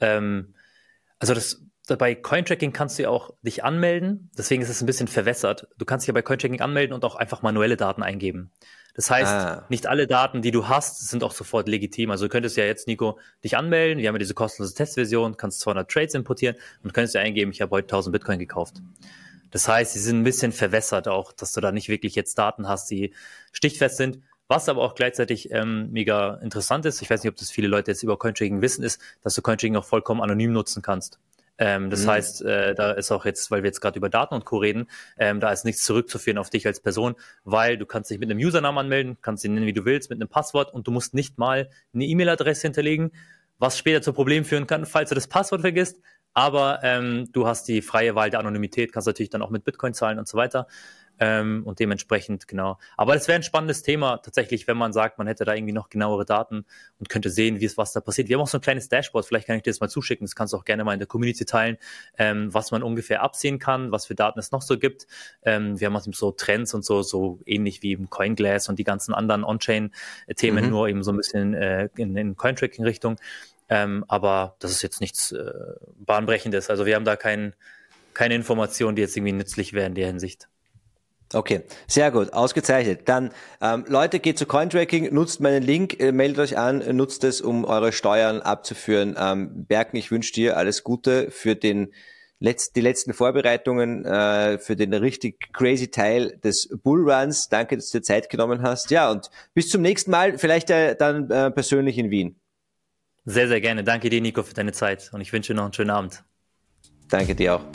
bei Cointracking kannst du ja auch dich anmelden, deswegen ist es ein bisschen verwässert. Du kannst dich ja bei Cointracking anmelden und auch einfach manuelle Daten eingeben. Das heißt, nicht alle Daten, die du hast, sind auch sofort legitim. Also du könntest ja jetzt, Nico, dich anmelden, wir haben ja diese kostenlose Testversion, kannst 200 Trades importieren und könntest ja eingeben, ich habe heute 1000 Bitcoin gekauft. Das heißt, sie sind ein bisschen verwässert auch, dass du da nicht wirklich jetzt Daten hast, die stichfest sind. Was aber auch gleichzeitig mega interessant ist, ich weiß nicht, ob das viele Leute jetzt über Cointracking wissen, ist, dass du Cointracking auch vollkommen anonym nutzen kannst. Das heißt, da ist auch jetzt, weil wir jetzt gerade über Daten und Co. reden, da ist nichts zurückzuführen auf dich als Person, weil du kannst dich mit einem Usernamen anmelden, kannst ihn nennen, wie du willst, mit einem Passwort und du musst nicht mal eine E-Mail-Adresse hinterlegen, was später zu Problemen führen kann, falls du das Passwort vergisst. Aber du hast die freie Wahl der Anonymität, kannst natürlich dann auch mit Bitcoin zahlen und so weiter. Und dementsprechend, genau. Aber das wäre ein spannendes Thema, tatsächlich, wenn man sagt, man hätte da irgendwie noch genauere Daten und könnte sehen, was da passiert. Wir haben auch so ein kleines Dashboard, vielleicht kann ich dir das mal zuschicken, das kannst du auch gerne mal in der Community teilen, was man ungefähr absehen kann, was für Daten es noch so gibt. Wir haben auch so Trends und so ähnlich wie im CoinGlass und die ganzen anderen On-Chain-Themen, nur eben so ein bisschen in Cointracking-Richtung. Aber das ist jetzt nichts Bahnbrechendes. Also wir haben da keine Informationen, die jetzt irgendwie nützlich wären in der Hinsicht. Okay, sehr gut, ausgezeichnet. Dann, Leute, geht zu Cointracking, nutzt meinen Link, meldet euch an, nutzt es, um eure Steuern abzuführen. Berken, ich wünsche dir alles Gute für die letzten Vorbereitungen, für den richtig crazy Teil des Bullruns. Danke, dass du dir Zeit genommen hast. Ja, und bis zum nächsten Mal, vielleicht dann persönlich in Wien. Sehr, sehr gerne. Danke dir, Nico, für deine Zeit und ich wünsche dir noch einen schönen Abend. Danke dir auch.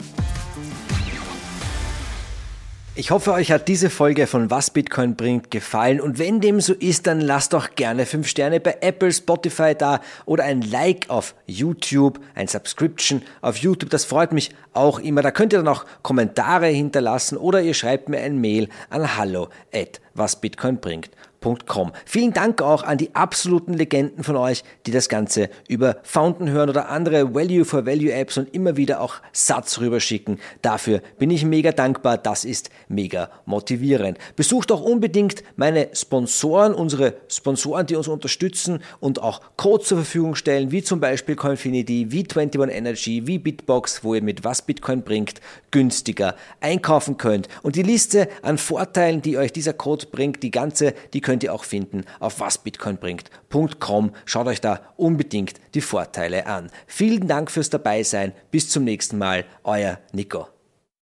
Ich hoffe, euch hat diese Folge von Was Bitcoin bringt gefallen und wenn dem so ist, dann lasst doch gerne 5 Sterne bei Apple, Spotify da oder ein Like auf YouTube, ein Subscription auf YouTube, das freut mich auch immer. Da könnt ihr dann auch Kommentare hinterlassen oder ihr schreibt mir ein Mail an hallo@wasbitcoinbringt.com. Vielen Dank auch an die absoluten Legenden von euch, die das Ganze über Fountain hören oder andere Value-for-Value-Apps und immer wieder auch Satz rüberschicken. Dafür bin ich mega dankbar, das ist mega motivierend. Besucht auch unbedingt meine Sponsoren, unsere Sponsoren, die uns unterstützen und auch Codes zur Verfügung stellen, wie zum Beispiel Coinfinity, wie 21 Energy, wie Bitbox, wo ihr mit Was Bitcoin bringt günstiger einkaufen könnt. Und die Liste an Vorteilen, die euch dieser Code bringt, die könnt ihr auch finden auf wasbitcoinbringt.com. Schaut euch da unbedingt die Vorteile an. Vielen Dank fürs Dabeisein. Bis zum nächsten Mal. Euer Nico.